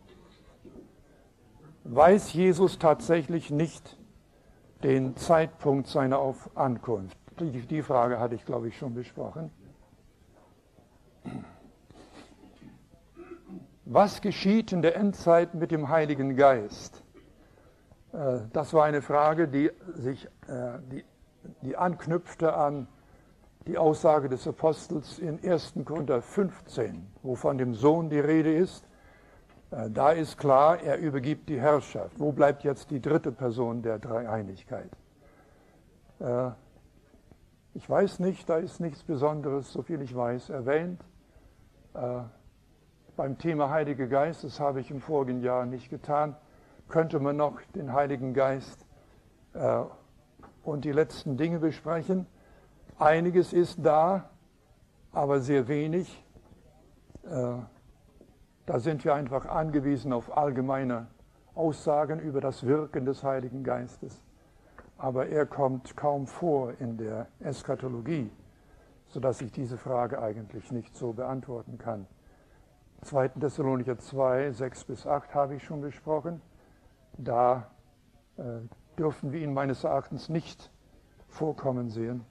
Weiß Jesus tatsächlich nicht den Zeitpunkt seiner Ankunft? Die Frage hatte ich, glaube ich, schon besprochen. Was geschieht in der Endzeit mit dem Heiligen Geist? Das war eine Frage, die anknüpfte an die Aussage des Apostels in 1. Korinther 15, wo von dem Sohn die Rede ist. Da ist klar, er übergibt die Herrschaft. Wo bleibt jetzt die dritte Person der Dreieinigkeit? Ich weiß nicht, da ist nichts Besonderes, soviel ich weiß, erwähnt. Beim Thema Heiliger Geist, das habe ich im vorigen Jahr nicht getan, könnte man noch den Heiligen Geist und die letzten Dinge besprechen. Einiges ist da, aber sehr wenig. Da sind wir einfach angewiesen auf allgemeine Aussagen über das Wirken des Heiligen Geistes. Aber er kommt kaum vor in der Eschatologie, sodass ich diese Frage eigentlich nicht so beantworten kann. 2. Thessalonicher 2, 6 bis 8 habe ich schon besprochen. Da dürfen wir ihn meines Erachtens nicht vorkommen sehen.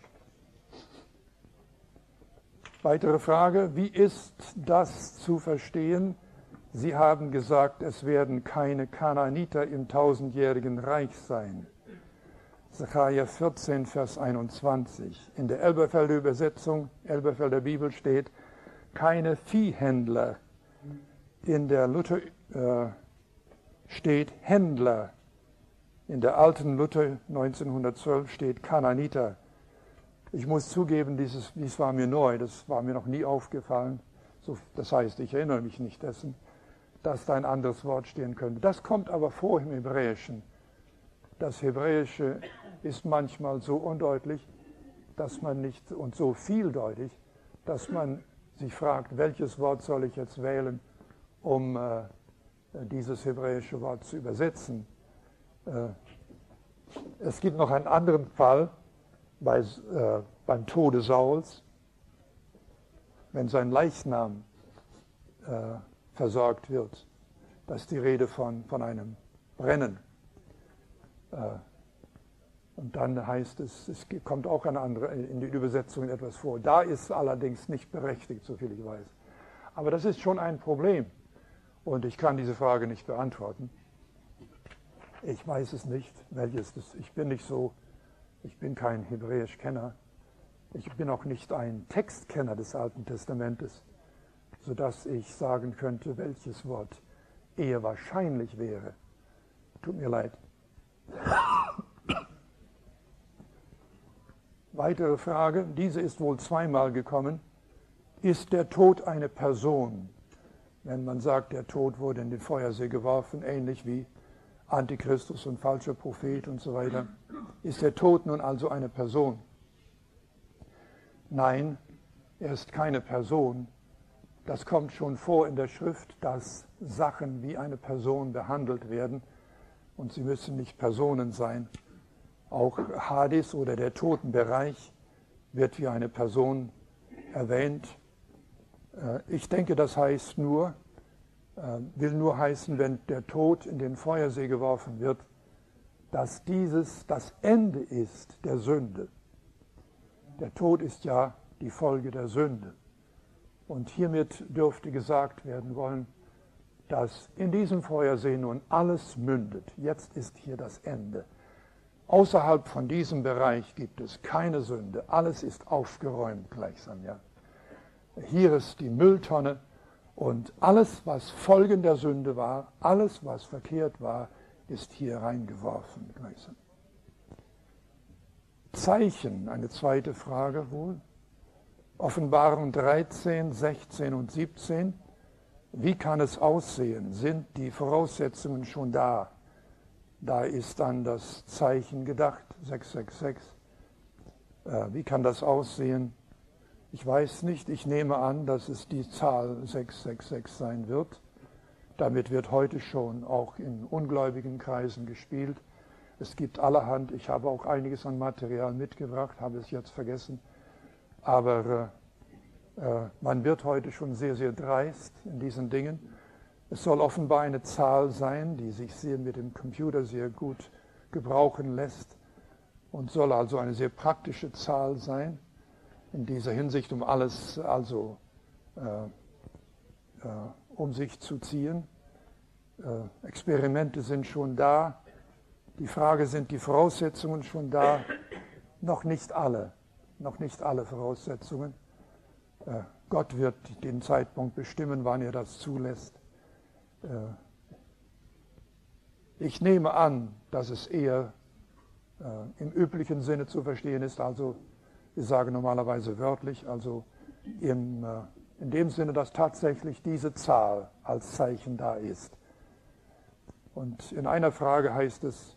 Weitere Frage, wie ist das zu verstehen? Sie haben gesagt, es werden keine Kanaaniter im 1000-jährigen Reich sein. Sacharja 14, Vers 21. In der Elberfelder Übersetzung, Elberfelder Bibel steht, keine Viehhändler. In der Luther steht Händler. In der alten Luther 1912 steht Kanaaniter. Ich muss zugeben, dies war mir neu, das war mir noch nie aufgefallen. Das heißt, ich erinnere mich nicht dessen, dass da ein anderes Wort stehen könnte. Das kommt aber vor im Hebräischen. Das Hebräische ist manchmal so undeutlich, dass man nicht, und so vieldeutig, dass man sich fragt, welches Wort soll ich jetzt wählen, um dieses hebräische Wort zu übersetzen. Es gibt noch einen anderen Fall beim Tode Sauls, wenn sein Leichnam versorgt wird. Da ist die Rede von einem Brennen. Und dann heißt es kommt auch eine andere, in den Übersetzungen etwas vor. Da ist allerdings nicht berechtigt, soviel ich weiß. Aber das ist schon ein Problem. Und ich kann diese Frage nicht beantworten. Ich weiß es nicht, welches das. Ich bin kein Hebräisch-Kenner. Ich bin auch nicht ein Textkenner des Alten Testamentes, sodass ich sagen könnte, welches Wort eher wahrscheinlich wäre. Tut mir leid. Weitere Frage, diese ist wohl zweimal gekommen. Ist der Tod eine Person? Wenn man sagt, der Tod wurde in den Feuersee geworfen, ähnlich wie Antichristus und falscher Prophet und so weiter. Ist der Tod nun also eine Person? Nein, er ist keine Person. Das kommt schon vor in der Schrift, dass Sachen wie eine Person behandelt werden und sie müssen nicht Personen sein. Auch Hades oder der Totenbereich wird wie eine Person erwähnt. Ich denke, das heißt nur, will nur heißen, wenn der Tod in den Feuersee geworfen wird, dass dieses das Ende ist der Sünde. Der Tod ist ja die Folge der Sünde. Und hiermit dürfte gesagt werden wollen, dass in diesem Feuersee nun alles mündet. Jetzt ist hier das Ende. Außerhalb von diesem Bereich gibt es keine Sünde. Alles ist aufgeräumt gleichsam. Ja. Hier ist die Mülltonne und alles, was Folgen der Sünde war, alles, was verkehrt war, ist hier reingeworfen gleichsam. Zeichen, eine zweite Frage wohl. Offenbarung 13, 16 und 17. Wie kann es aussehen? Sind die Voraussetzungen schon da? Da ist an das Zeichen gedacht, 666. Wie kann das aussehen? Ich weiß nicht, ich nehme an, dass es die Zahl 666 sein wird. Damit wird heute schon auch in ungläubigen Kreisen gespielt. Es gibt allerhand, ich habe auch einiges an Material mitgebracht, habe es jetzt vergessen. Aber man wird heute schon sehr, sehr dreist in diesen Dingen. Es soll offenbar eine Zahl sein, die sich sehr mit dem Computer sehr gut gebrauchen lässt und soll also eine sehr praktische Zahl sein, in dieser Hinsicht, um alles also um sich zu ziehen. Experimente sind schon da. Die Frage, sind die Voraussetzungen schon da? Noch nicht alle Voraussetzungen. Gott wird den Zeitpunkt bestimmen, wann er das zulässt. Ich nehme an, dass es eher im üblichen Sinne zu verstehen ist, also wir sagen normalerweise wörtlich, also in dem Sinne, dass tatsächlich diese Zahl als Zeichen da ist. Und in einer Frage heißt es,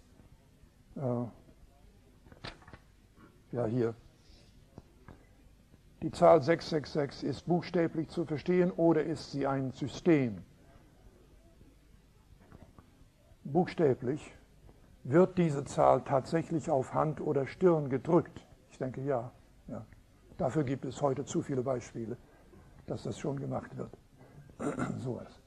ja hier, die Zahl 666 ist buchstäblich zu verstehen oder ist sie ein System? Buchstäblich. Wird diese Zahl tatsächlich auf Hand oder Stirn gedrückt? Ich denke ja. Dafür gibt es heute zu viele Beispiele, dass das schon gemacht wird. Sowas.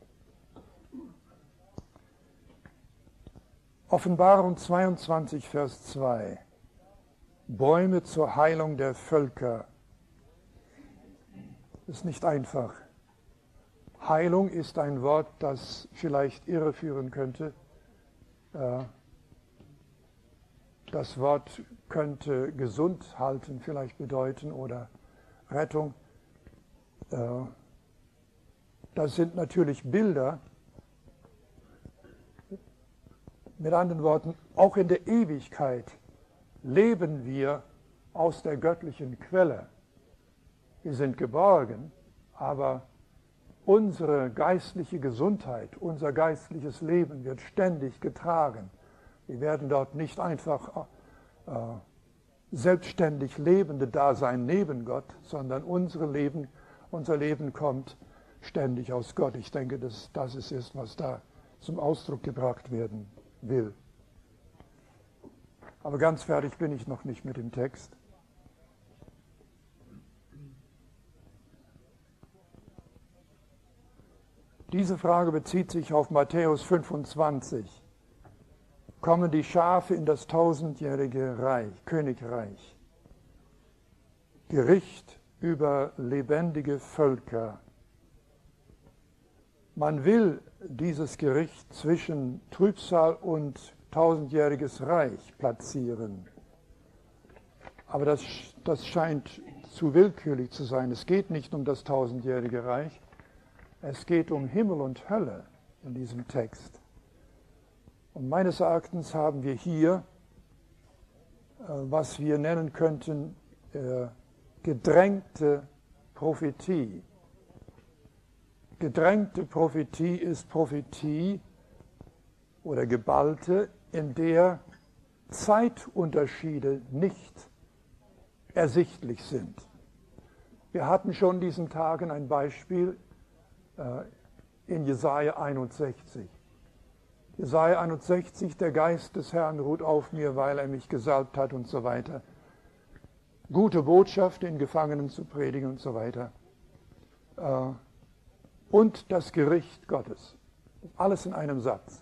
Offenbarung 22, Vers 2. Bäume zur Heilung der Völker. Das ist nicht einfach. Heilung ist ein Wort, das vielleicht irreführen könnte. Das Wort könnte gesund halten vielleicht bedeuten oder Rettung. Das sind natürlich Bilder. Mit anderen Worten, auch in der Ewigkeit leben wir aus der göttlichen Quelle. Wir sind geborgen, aber unsere geistliche Gesundheit, unser geistliches Leben wird ständig getragen. Wir werden dort nicht einfach selbstständig Lebende da sein neben Gott, sondern unser Leben kommt ständig aus Gott. Ich denke, dass das ist, was da zum Ausdruck gebracht werden will. Aber ganz fertig bin ich noch nicht mit dem Text. Diese Frage bezieht sich auf Matthäus 25. Kommen die Schafe in das 1000-jährige Königreich. Gericht über lebendige Völker. Man will dieses Gericht zwischen Trübsal und 1000-jähriges Reich platzieren. Aber das scheint zu willkürlich zu sein. Es geht nicht um das 1000-jährige Reich. Es geht um Himmel und Hölle in diesem Text. Und meines Erachtens haben wir hier, was wir nennen könnten, gedrängte Prophetie. Gedrängte Prophetie ist Prophetie, oder geballte, in der Zeitunterschiede nicht ersichtlich sind. Wir hatten schon in diesen Tagen ein Beispiel in Jesaja 61. Jesaja 61, der Geist des Herrn ruht auf mir, weil er mich gesalbt hat und so weiter. Gute Botschaft den Gefangenen zu predigen und so weiter. Und das Gericht Gottes. Alles in einem Satz.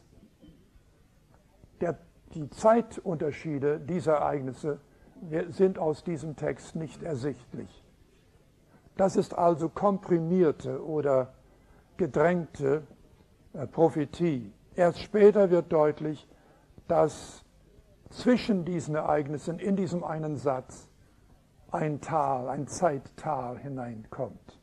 Die Zeitunterschiede dieser Ereignisse sind aus diesem Text nicht ersichtlich. Das ist also komprimierte oder gedrängte Prophetie. Erst später wird deutlich, dass zwischen diesen Ereignissen in diesem einen Satz ein Tal, ein Zeittal hineinkommt.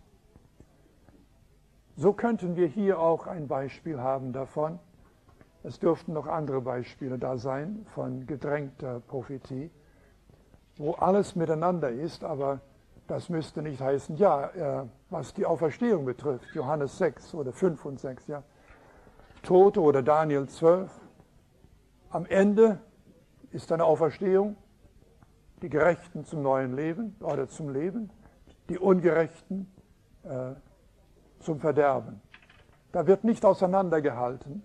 So könnten wir hier auch ein Beispiel haben davon. Es dürften noch andere Beispiele da sein von gedrängter Prophetie, wo alles miteinander ist, aber das müsste nicht heißen, ja, was die Auferstehung betrifft, Johannes 6 oder 5 und 6, ja, Tote oder Daniel 12. Am Ende ist eine Auferstehung, die Gerechten zum neuen Leben oder zum Leben, die Ungerechten zum Verderben. Da wird nicht auseinandergehalten.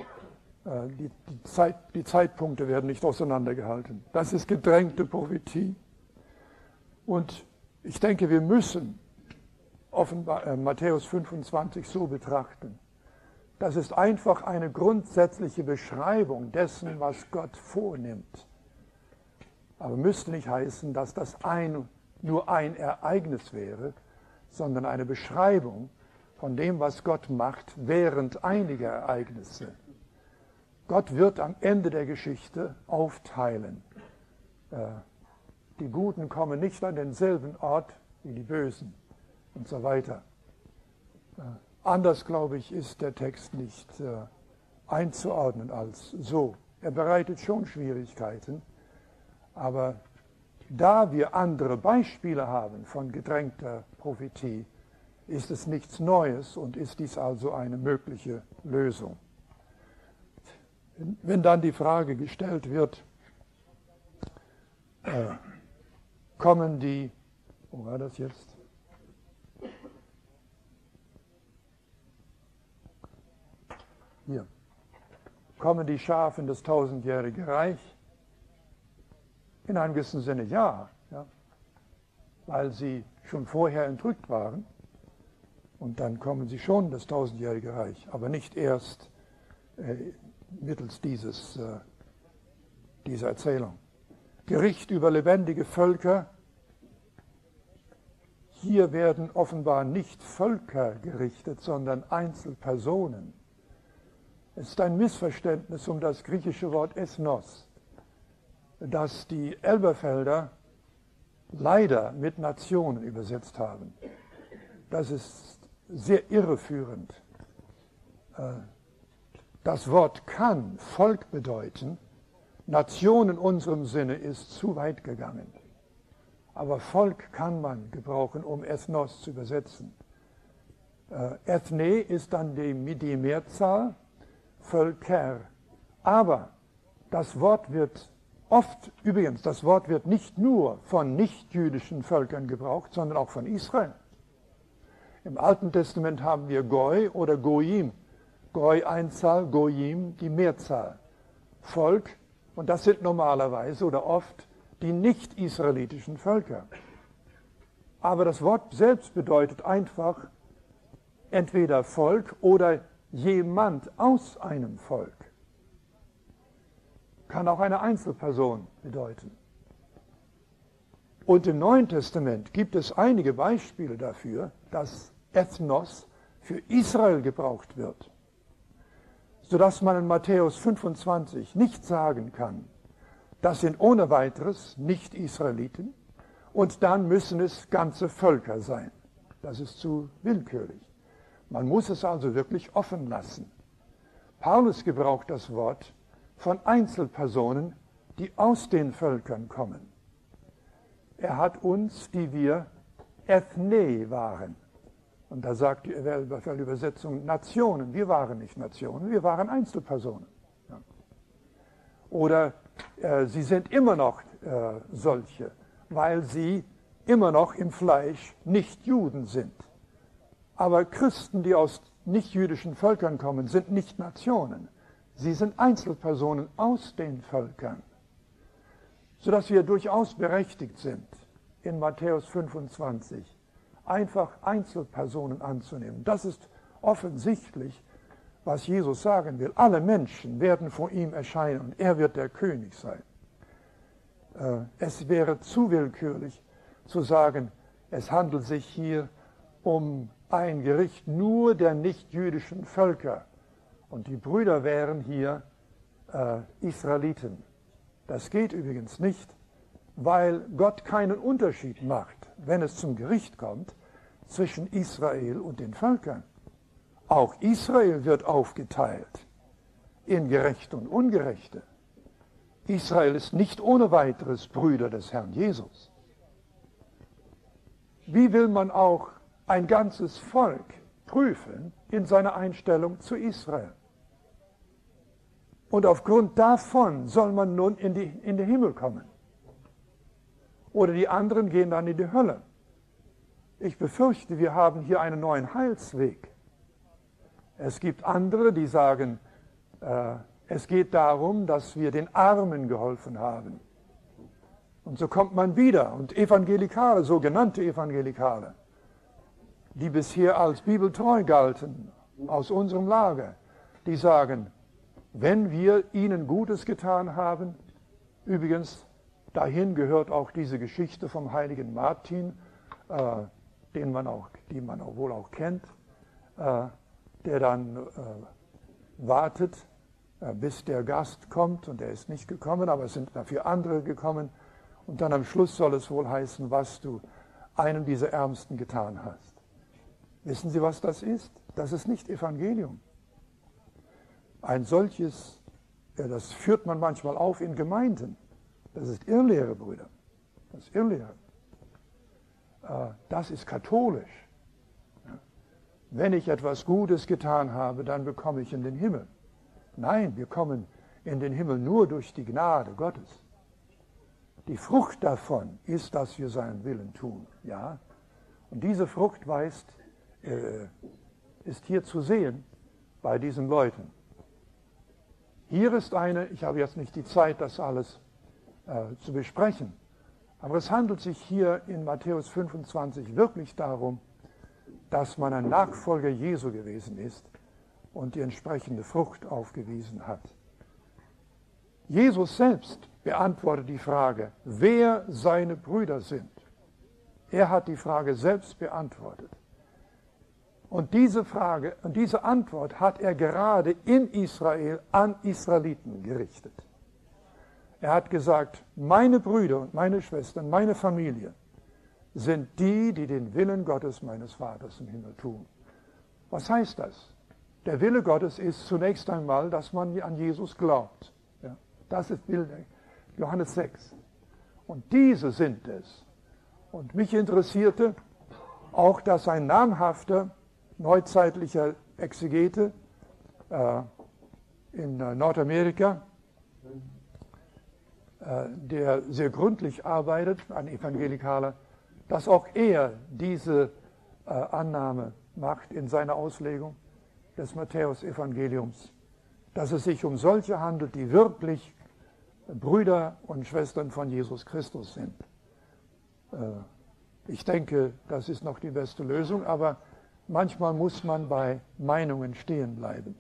Die Zeitpunkte werden nicht auseinandergehalten. Das ist gedrängte Prophetie. Und ich denke, wir müssen offenbar Matthäus 25 so betrachten. Das ist einfach eine grundsätzliche Beschreibung dessen, was Gott vornimmt. Aber müsste nicht heißen, dass das nur ein Ereignis wäre, sondern eine Beschreibung von dem, was Gott macht während einiger Ereignisse. Gott wird am Ende der Geschichte aufteilen. Die Guten kommen nicht an denselben Ort wie die Bösen und so weiter. Anders, glaube ich, ist der Text nicht einzuordnen als so. Er bereitet schon Schwierigkeiten, aber da wir andere Beispiele haben von gedrängter Prophetie, ist es nichts Neues und ist dies also eine mögliche Lösung. Wenn dann die Frage gestellt wird, kommen die, wo war das jetzt? Hier. Kommen die Schafe in das 1000-jährige Reich? In einem gewissen Sinne ja, weil sie schon vorher entrückt waren. Und dann kommen sie schon in das 1000-jährige Reich, aber nicht erst mittels dieser Erzählung. Gericht über lebendige Völker. Hier werden offenbar nicht Völker gerichtet, sondern Einzelpersonen. Es ist ein Missverständnis um das griechische Wort Ethnos, das die Elberfelder leider mit Nationen übersetzt haben. Das ist sehr irreführend. Das Wort kann Volk bedeuten. Nation in unserem Sinne ist zu weit gegangen. Aber Volk kann man gebrauchen, um Ethnos zu übersetzen. Ethne ist dann die Mehrzahl, Völker. Aber das Wort wird das Wort wird nicht nur von nichtjüdischen Völkern gebraucht, sondern auch von Israel. Im Alten Testament haben wir Goi oder Goyim. Goi Einzahl, Goyim die Mehrzahl. Volk, und das sind normalerweise oder oft die nicht-israelitischen Völker. Aber das Wort selbst bedeutet einfach entweder Volk oder jemand aus einem Volk. Kann auch eine Einzelperson bedeuten. Und im Neuen Testament gibt es einige Beispiele dafür, dass Ethnos für Israel gebraucht wird, sodass man in Matthäus 25 nicht sagen kann, das sind ohne weiteres Nicht-Israeliten und dann müssen es ganze Völker sein. Das ist zu willkürlich. Man muss es also wirklich offen lassen. Paulus gebraucht das Wort von Einzelpersonen, die aus den Völkern kommen. Er hat uns, die wir Ethne waren, und da sagt die Übersetzung Nationen, wir waren nicht Nationen, wir waren Einzelpersonen. Ja. Oder sie sind immer noch solche, weil sie immer noch im Fleisch nicht Juden sind. Aber Christen, die aus nicht-jüdischen Völkern kommen, sind nicht Nationen. Sie sind Einzelpersonen aus den Völkern, sodass wir durchaus berechtigt sind, in Matthäus 25 einfach Einzelpersonen anzunehmen. Das ist offensichtlich, was Jesus sagen will. Alle Menschen werden vor ihm erscheinen und er wird der König sein. Es wäre zu willkürlich zu sagen, es handelt sich hier um ein Gericht nur der nicht-jüdischen Völker. Und die Brüder wären hier Israeliten. Das geht übrigens nicht, weil Gott keinen Unterschied macht, wenn es zum Gericht kommt, zwischen Israel und den Völkern. Auch Israel wird aufgeteilt in Gerechte und Ungerechte. Israel ist nicht ohne weiteres Brüder des Herrn Jesus. Wie will man auch ein ganzes Volk prüfen in seiner Einstellung zu Israel? Und aufgrund davon soll man nun in den Himmel kommen. Oder die anderen gehen dann in die Hölle. Ich befürchte, wir haben hier einen neuen Heilsweg. Es gibt andere, die sagen, es geht darum, dass wir den Armen geholfen haben. Und so kommt man wieder. Und Evangelikale, sogenannte Evangelikale, die bisher als bibeltreu galten, aus unserem Lager, die sagen, wenn wir ihnen Gutes getan haben, übrigens, dahin gehört auch diese Geschichte vom heiligen Martin, die man wohl auch kennt, der dann wartet, bis der Gast kommt, und er ist nicht gekommen, aber es sind dafür andere gekommen, und dann am Schluss soll es wohl heißen, was du einem dieser Ärmsten getan hast. Wissen Sie, was das ist? Das ist nicht Evangelium. Ein solches, das führt man manchmal auf in Gemeinden. Das ist Irrlehre, Brüder. Das ist Irrlehre. Das ist katholisch. Wenn ich etwas Gutes getan habe, dann bekomme ich in den Himmel. Nein, wir kommen in den Himmel nur durch die Gnade Gottes. Die Frucht davon ist, dass wir seinen Willen tun. Ja? Und diese Frucht ist hier zu sehen bei diesen Leuten. Hier ist eine, ich habe jetzt nicht die Zeit, das alles zu besprechen, aber es handelt sich hier in Matthäus 25 wirklich darum, dass man ein Nachfolger Jesu gewesen ist und die entsprechende Frucht aufgewiesen hat. Jesus selbst beantwortet die Frage, wer seine Brüder sind. Er hat die Frage selbst beantwortet. Und diese Frage und diese Antwort hat er gerade in Israel an Israeliten gerichtet. Er hat gesagt, meine Brüder und meine Schwestern, meine Familie sind die, die den Willen Gottes meines Vaters im Himmel tun. Was heißt das? Der Wille Gottes ist zunächst einmal, dass man an Jesus glaubt. Ja, das ist Johannes 6. Und diese sind es. Und mich interessierte auch, dass ein namhafter neuzeitlicher Exegete in Nordamerika, der sehr gründlich arbeitet, ein Evangelikaler, dass auch er diese Annahme macht in seiner Auslegung des Matthäus-Evangeliums, dass es sich um solche handelt, die wirklich Brüder und Schwestern von Jesus Christus sind. Ich denke, das ist noch die beste Lösung, aber manchmal muss man bei Meinungen stehen bleiben.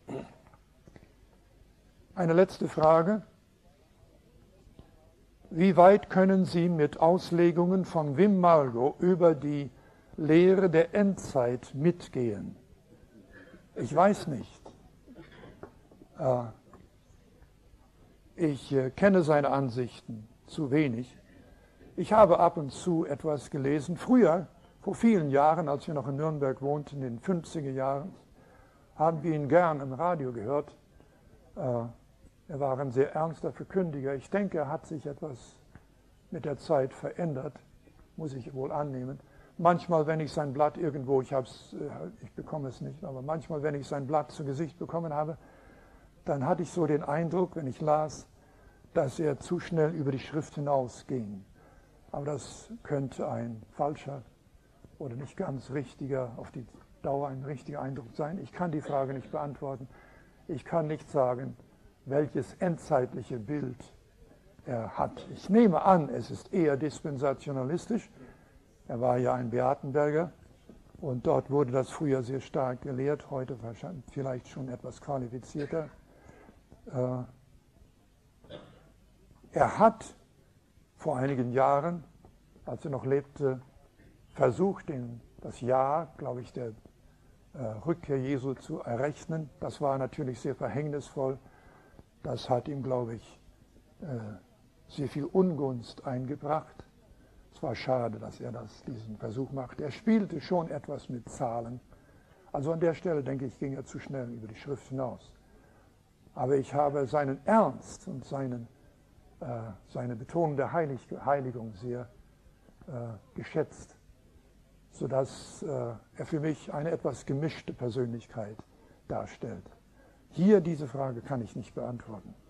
Eine letzte Frage. Wie weit können Sie mit Auslegungen von Wim Margo über die Lehre der Endzeit mitgehen? Ich weiß nicht. Ich kenne seine Ansichten zu wenig. Ich habe ab und zu etwas gelesen. Früher, vor vielen Jahren, als wir noch in Nürnberg wohnten, in den 50er Jahren, haben wir ihn gern im Radio gehört. Er war ein sehr ernster Verkündiger. Ich denke, er hat sich etwas mit der Zeit verändert, muss ich wohl annehmen. Manchmal, wenn ich sein Blatt irgendwo, ich bekomme es nicht, aber manchmal, wenn ich sein Blatt zu Gesicht bekommen habe, dann hatte ich so den Eindruck, wenn ich las, dass er zu schnell über die Schrift hinausging. Aber das könnte ein falscher oder nicht ganz richtiger, auf die Dauer ein richtiger Eindruck sein. Ich kann die Frage nicht beantworten. Ich kann nicht sagen, welches endzeitliche Bild er hat. Ich nehme an, es ist eher dispensationalistisch. Er war ja ein Beatenberger und dort wurde das früher sehr stark gelehrt, heute wahrscheinlich vielleicht schon etwas qualifizierter. Er hat vor einigen Jahren, als er noch lebte, versucht, das Jahr, glaube ich, der Rückkehr Jesu zu errechnen. Das war natürlich sehr verhängnisvoll. Das hat ihm, glaube ich, sehr viel Ungunst eingebracht. Es war schade, dass er diesen Versuch machte. Er spielte schon etwas mit Zahlen. Also an der Stelle, denke ich, ging er zu schnell über die Schrift hinaus. Aber ich habe seinen Ernst und seine Betonung der Heiligung sehr geschätzt, sodass er für mich eine etwas gemischte Persönlichkeit darstellt. Hier diese Frage kann ich nicht beantworten.